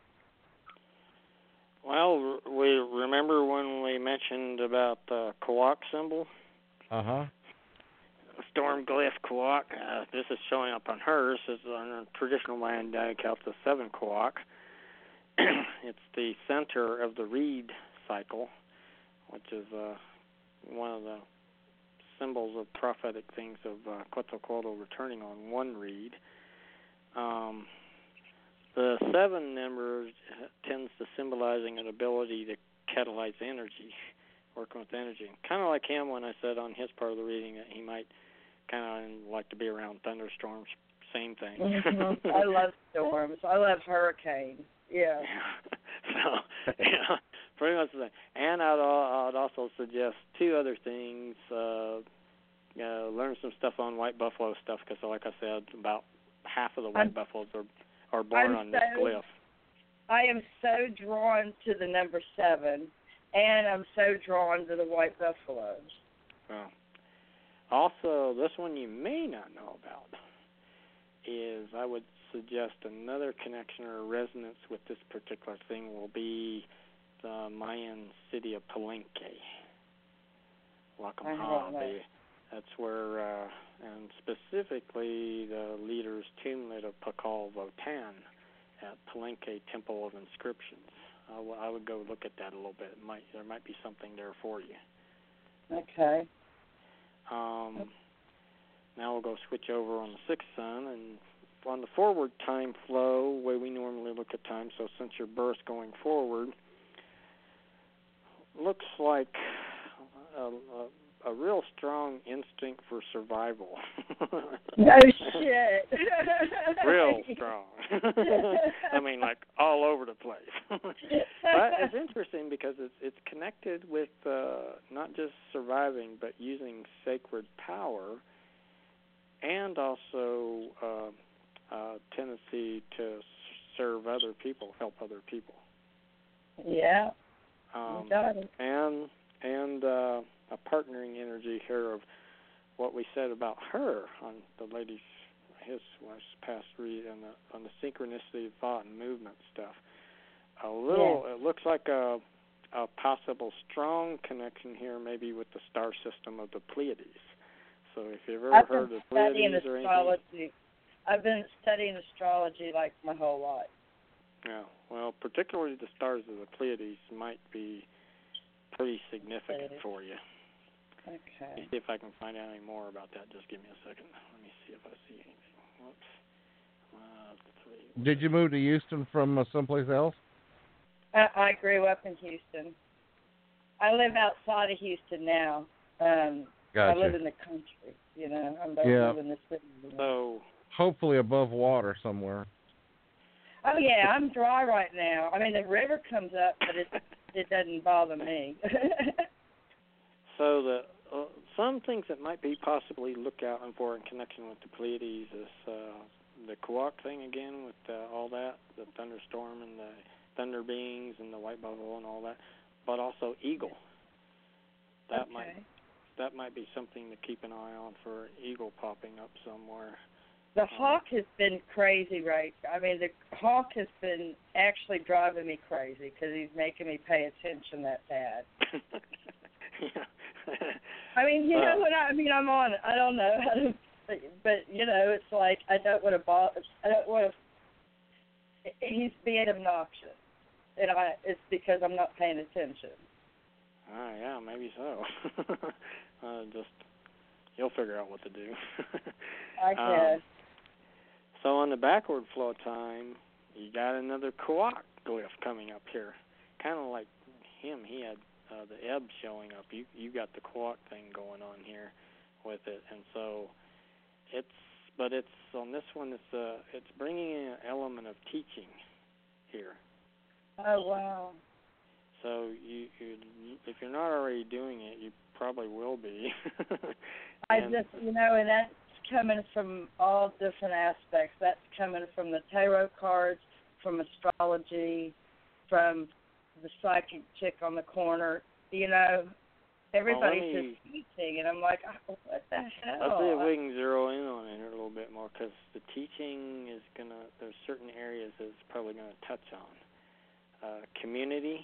Well, we remember when we mentioned about the Kawak symbol?
Uh-huh.
Storm Glyph Kawak. This is showing up on hers. It's on a traditional land called the 7 Kawak. It's the center of the reed cycle, which is one of the symbols of prophetic things of Quetzalcoatl returning on one reed. The 7 number tends to symbolizing an ability to catalyze energy, working with energy. Kind of like him when I said on his part of the reading that he might kind of like to be around thunderstorms. Same thing.
Mm-hmm. I love storms. I love hurricanes. Yeah.
So, yeah, pretty much the same. And I'd also suggest 2 other things. Learn some stuff on white buffalo stuff, because like I said, about half of the white buffaloes are born on this glyph.
I am so drawn to the number 7, and I'm so drawn to the white buffaloes.
Well, also, this one you may not know about is, I would suggest another connection or resonance with this particular thing will be the Mayan city of Palenque, Wacamha. That's where, and specifically the leader's tomblet of Pakal Votan at Palenque Temple of Inscriptions. I would go look at that a little bit. There might be something there for you.
Okay.
Now we'll go switch over on the 6th sun, and on the forward time flow, way we normally look at time, so since your birth going forward, looks like a real strong instinct for survival.
No shit.
Real strong. I mean, like all over the place. But it's interesting because it's connected with not just surviving, but using sacred power, and also tendency to serve other people, help other people.
Yeah. Got it.
And a partnering energy here of what we said about her on the lady's past read on the synchronicity of thought and movement stuff. It looks like a possible strong connection here, maybe with the star system of the Pleiades. So if you've ever heard of Pleiades or anything,
I've been studying astrology like my whole life.
Yeah, well, particularly the stars of the Pleiades might be pretty significant for you.
Okay.
Let me see if I can find out any more about that. Just give me a second. Let me see if I see anything. Whoops.
Did you move to Houston from someplace else?
I grew up in Houston. I live outside of Houston now.
Gotcha.
I live in the country, you know. I don't live in the city.
So
hopefully above water somewhere.
Oh yeah, I'm dry right now. I mean, the river comes up, but it doesn't bother me.
So the some things that might be possibly look out for in connection with the Pleiades is the Kuwak thing again, with all that, the thunderstorm and the thunder beings and the white buffalo and all that, but also eagle. That might be something to keep an eye on, for eagle popping up somewhere.
The hawk has been crazy, right? I mean, the hawk has been actually driving me crazy because he's making me pay attention that bad. I mean, you know what I mean? I'm on it. I don't know how to, but you know, it's like I don't want to. He's being obnoxious, and it's because I'm not paying attention.
Yeah, maybe so. Just you'll figure out what to do.
I guess.
So on the backward flow time, you got another Kuwak glyph coming up here. Kind of like him, he had the ebb showing up. You got the Kuwak thing going on here with it, and so it's on this one. It's bringing in an element of teaching here.
Oh wow!
So you if you're not already doing it, you probably will be.
and that's coming from all different aspects. That's coming from the tarot cards, from astrology, from the psychic chick on the corner. You know, everybody's just teaching, and I'm like, oh, what the hell?
Let's see if we can zero in on it a little bit more, because the teaching is there's certain areas that it's probably going to touch on. Community,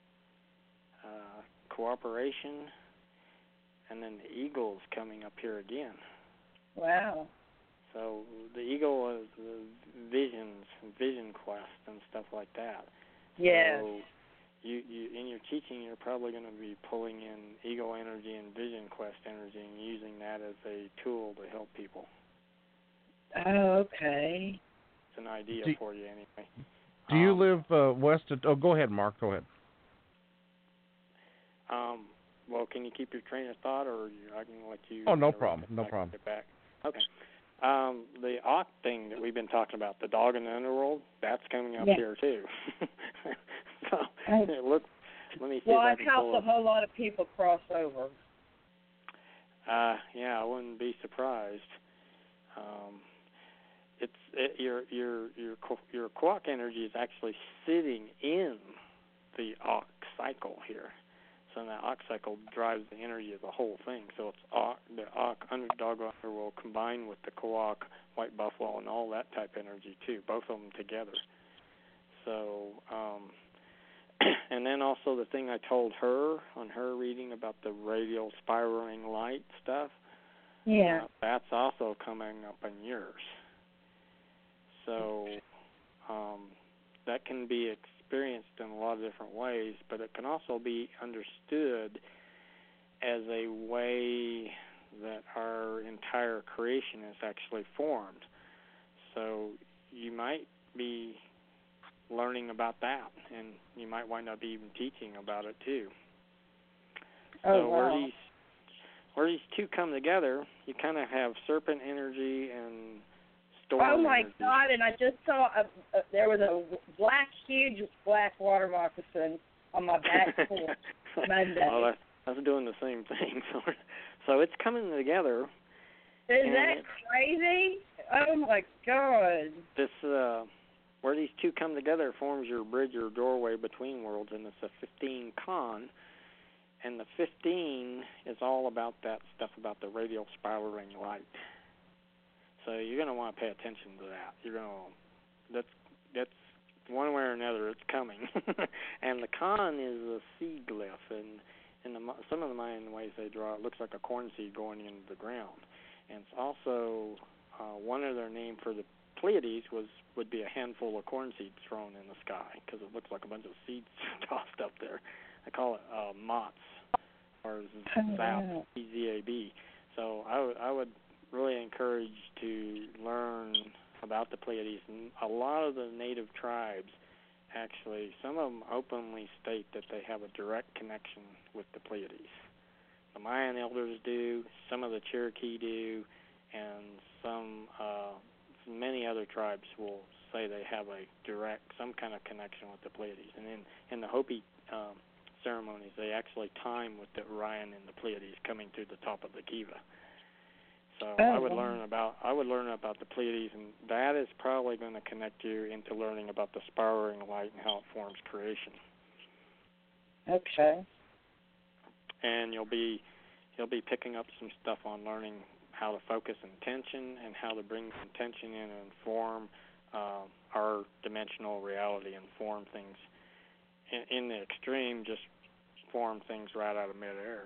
cooperation, and then the eagle's coming up here again.
Wow.
So the eagle is the vision quest and stuff like that.
Yeah.
So you in your teaching, you're probably going to be pulling in eagle energy and vision quest energy and using that as a tool to help people.
Oh, okay.
It's an idea for you anyway.
Do you live west of... Oh, go ahead, Mark. Go ahead.
Well, can you keep your train of thought, or I can let you...
Oh, no problem. No problem.
Get back. Okay. The Auk thing that we've been talking about, the dog in the underworld, that's coming up here, too. So, look, let me see if I can pull
a whole lot of people cross over.
Yeah, I wouldn't be surprised. Your Kuwak energy is actually sitting in the Auk cycle here. So the Auk cycle drives the energy of the whole thing. So it's the Auk dog underworld combined with the Kuwak white buffalo and all that type energy too, both of them together. So, and then also the thing I told her on her reading about the radial spiraling light stuff.
Yeah.
That's also coming up in yours. So that can be experienced in a lot of different ways, but it can also be understood as a way that our entire creation is actually formed. So you might be learning about that, and you might wind up even teaching about it too.
Oh,
so
wow.
where these two come together, you kind of have serpent energy and storm
energy. Oh my God! And I just saw there was a huge black water moccasin on my back porch Monday.
Well, that's doing the same thing. So it's coming together.
Is that crazy? Oh my God!
This where these two come together forms your bridge or doorway between worlds, and it's a 15 con. And the 15 is all about that stuff about the radial spiraling light. So you're going to want to pay attention to that. You're going to that's one way or another it's coming. And the Con is a seed glyph, and some of the Mayan ways they draw it looks like a corn seed going into the ground. And it's also one of their name for the Pleiades would be a handful of corn seeds thrown in the sky, because it looks like a bunch of seeds tossed up there. I call it Mots, or Zab, Z-A-B. So I would really encourage to learn about the Pleiades. And a lot of the native tribes, actually, some of them openly state that they have a direct connection with the Pleiades. The Mayan elders do, some of the Cherokee do, and many other tribes will say they have some kind of connection with the Pleiades. And in the Hopi ceremonies, they actually time with the Orion and the Pleiades coming through the top of the kiva. So I would learn about the Pleiades, and that is probably going to connect you into learning about the spiraling light and how it forms creation.
Okay.
And you'll be picking up some stuff on learning how to focus intention and how to bring intention in and form our dimensional reality and form things in the extreme, just form things right out of midair.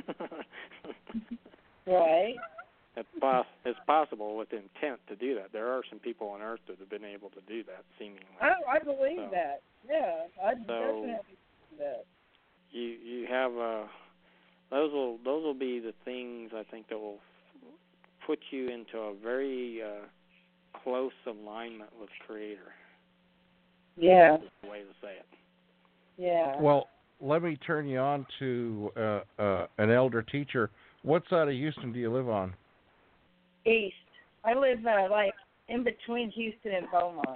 Right.
It's possible with intent to do that. There are some people on Earth that have been able to do that, seemingly.
Oh, I believe that. Yeah, I definitely believe that.
You have those will be the things I think that will put you into a very close alignment with Creator.
Yeah.
That's the way to say it.
Yeah.
Well, let me turn you on to an elder teacher. What side of Houston do you live on?
East. I live like in between Houston and Beaumont.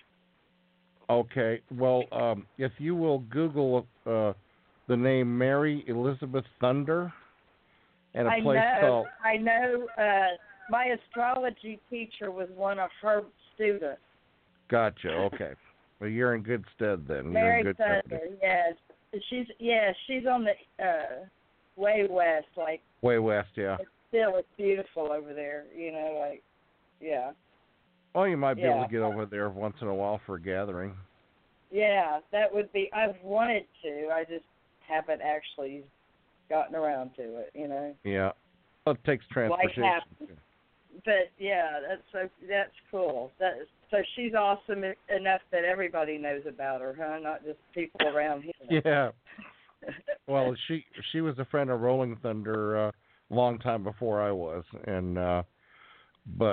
Okay. Well, if you will Google the name Mary Elizabeth Thunder and a place called...
I know. My astrology teacher was one of her students.
Gotcha. Okay. Well, you're in good stead then.
Mary
you're in good
Thunder.
company.
Yes. She's on the way west, like.
Way west, yeah.
It's beautiful over there, yeah.
Oh, you might be able to get over there once in a while for a gathering.
Yeah, that would be. I've wanted to. I just haven't actually gotten around to it,
Yeah. Well, it takes transportation.
Life happens. But yeah, that's cool. So she's awesome enough that everybody knows about her, huh? Not just people around here.
Yeah. Well, she was a friend of Rolling Thunder a long time before I was, and but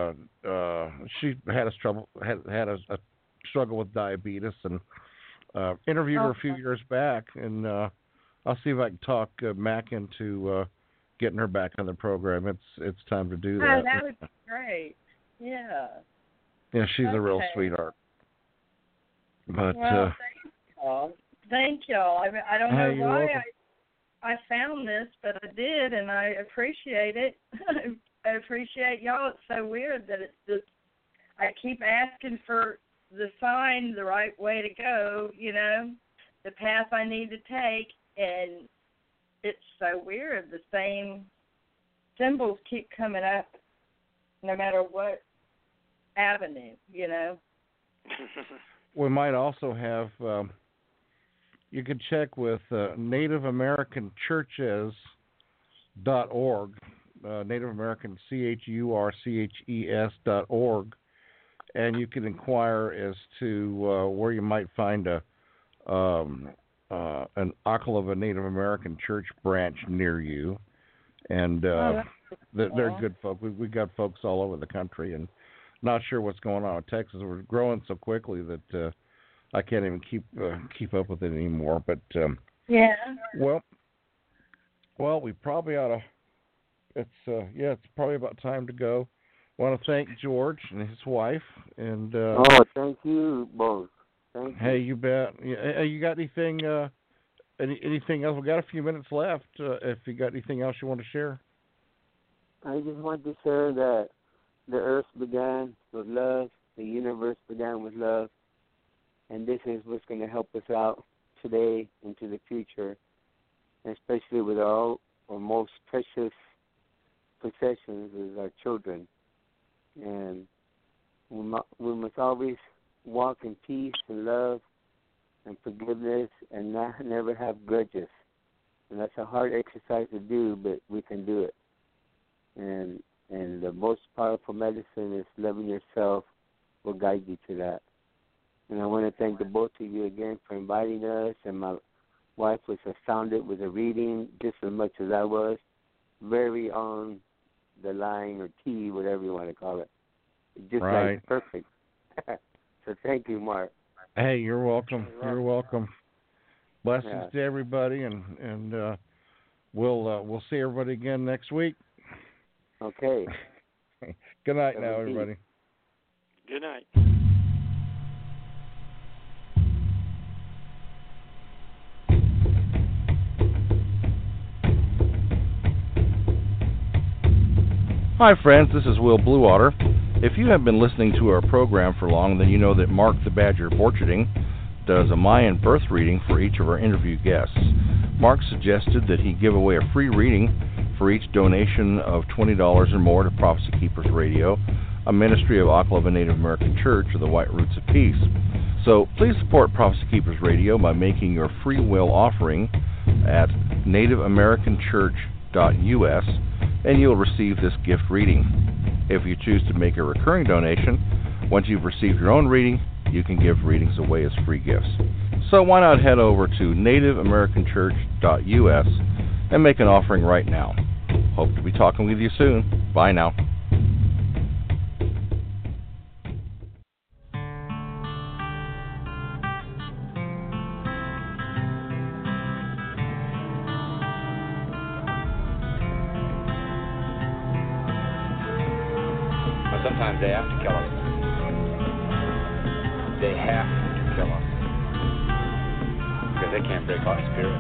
she had a struggle with diabetes, and interviewed her a few years back, and I'll see if I can talk Mac into getting her back on the program. It's time to do that.
Oh, that would be great. Yeah.
Yeah, she's a real sweetheart. But
thank y'all. I don't know why
welcome.
I found this, but I did, and I appreciate it. I appreciate y'all. It's so weird that it's just, I keep asking for the sign, the right way to go, the path I need to take, and it's so weird. The same symbols keep coming up no matter what avenue,
We might also have, you could check with Native American Churches.org, Native American CHURCHES.org, and you can inquire as to where you might find an Okalova Native American Church branch near you. And they're good folk. We got folks all over the country, and not sure what's going on in Texas. We're growing so quickly that I can't even keep up with it anymore. But well, we probably ought to. It's probably about time to go. I want to thank George and his wife, and
thank you both. Thank you.
Hey, you bet. You got anything? Anything else? We got a few minutes left. If you got anything else you want to share,
I just want to share that the earth began with love, the universe began with love, and this is what's going to help us out today into the future, especially with our most precious possessions is our children. And we must always walk in peace and love and forgiveness and never have grudges. And that's a hard exercise to do, but we can do it. And the most powerful medicine is loving yourself will guide you to that. And I want to thank the both of you again for inviting us. And my wife was astounded with the reading just as much as I was. Very on the line or T, whatever you want to call it. Just
right.
like perfect. So thank you, Mark.
Hey, you're welcome. You're welcome. Blessings to everybody, and we'll see everybody again next week.
Okay.
Good night now, everybody.
Good night.
Hi, friends. This is Will Bluewater. If you have been listening to our program for long, then you know that Mark the Badger Borcherding does a Mayan birth reading for each of our interview guests. Mark suggested that he give away a free reading for each donation of $20 or more to Prophecy Keepers Radio, a ministry of Oklahoma Native American Church of the White Roots of Peace. So please support Prophecy Keepers Radio by making your free will offering at nativeamericanchurch.us, and you'll receive this gift reading. If you choose to make a recurring donation, once you've received your own reading, you can give readings away as free gifts. So why not head over to nativeamericanchurch.us and make an offering right now. Hope to be talking with you soon. Bye now.
Sometimes they have to kill us. They have to kill us. Because they can't break our spirit.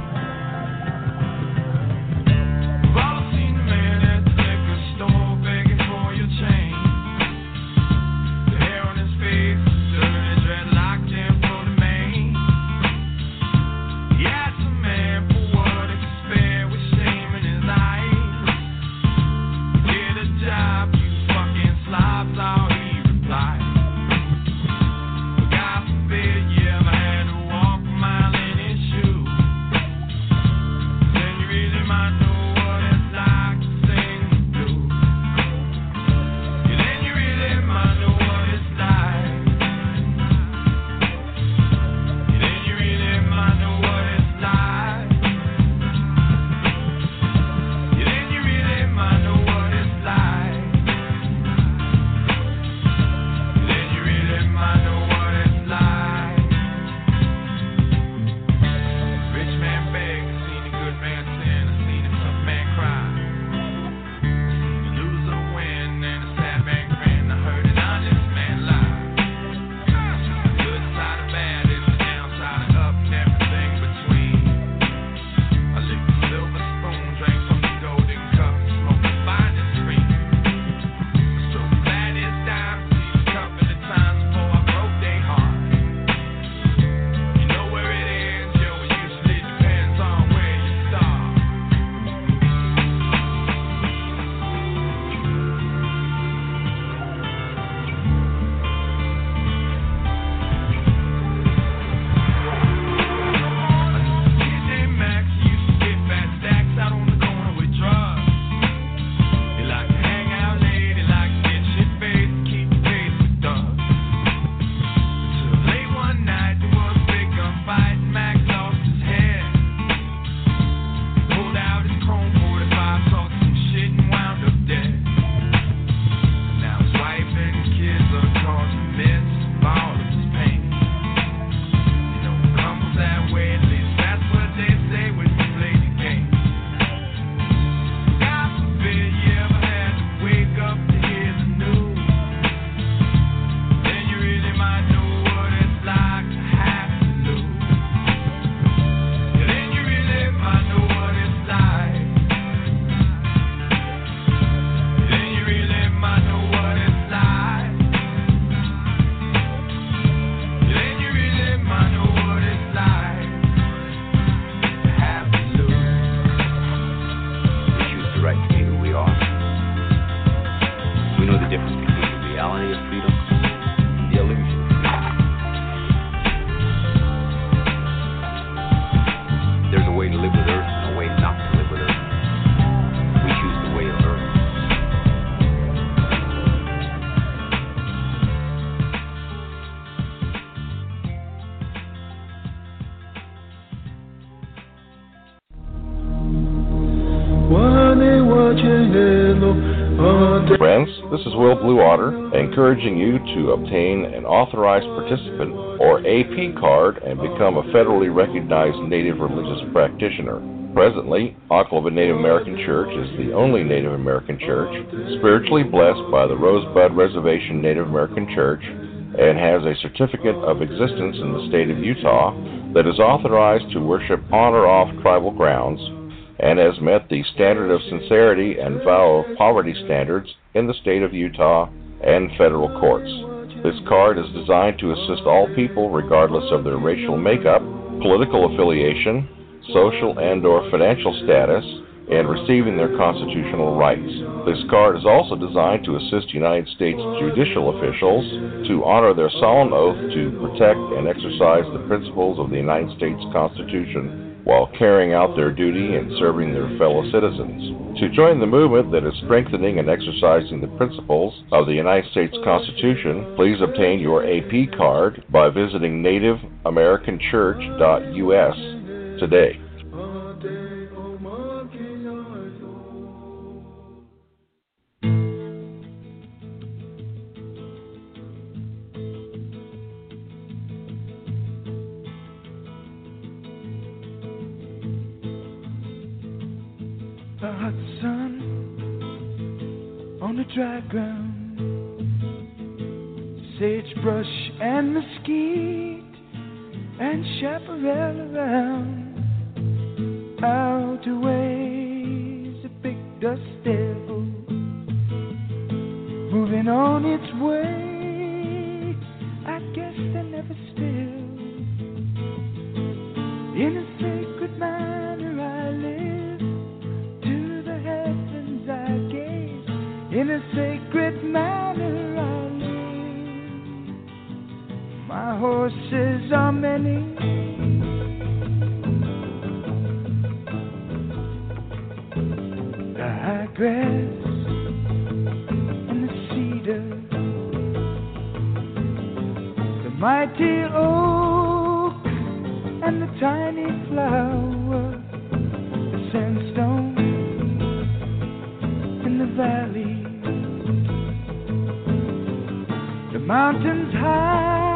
Friends, this is Will Bluewater, encouraging you to obtain an authorized participant or AP card and become a federally recognized Native religious practitioner. Presently, Oklahoma Native American Church is the only Native American church spiritually blessed by the Rosebud Reservation Native American Church and has a certificate of existence in the state of Utah that is authorized to worship on or off tribal grounds and has met the standard of sincerity and vow of poverty standards in the state of Utah and federal courts. This card is designed to assist all people regardless of their racial makeup, political affiliation, social and/or financial status, and receiving their constitutional rights. This card is also designed to assist United States judicial officials to honor their solemn oath to protect and exercise the principles of the United States Constitution while carrying out their duty and serving their fellow citizens. To join the movement that is strengthening and exercising the principles of the United States Constitution, please obtain your AP card by visiting nativeamericanchurch.us today.
The hot sun on the dry ground, sagebrush and mesquite and chaparral around. Out away, a big dust devil moving on its way. I guess they're never still. In a sacred manner I live, to the heavens I gaze. In a sacred manner I live. My horses are many, the high grass and the cedar, the mighty oak and the tiny flower, the sandstone in the valley, the mountains high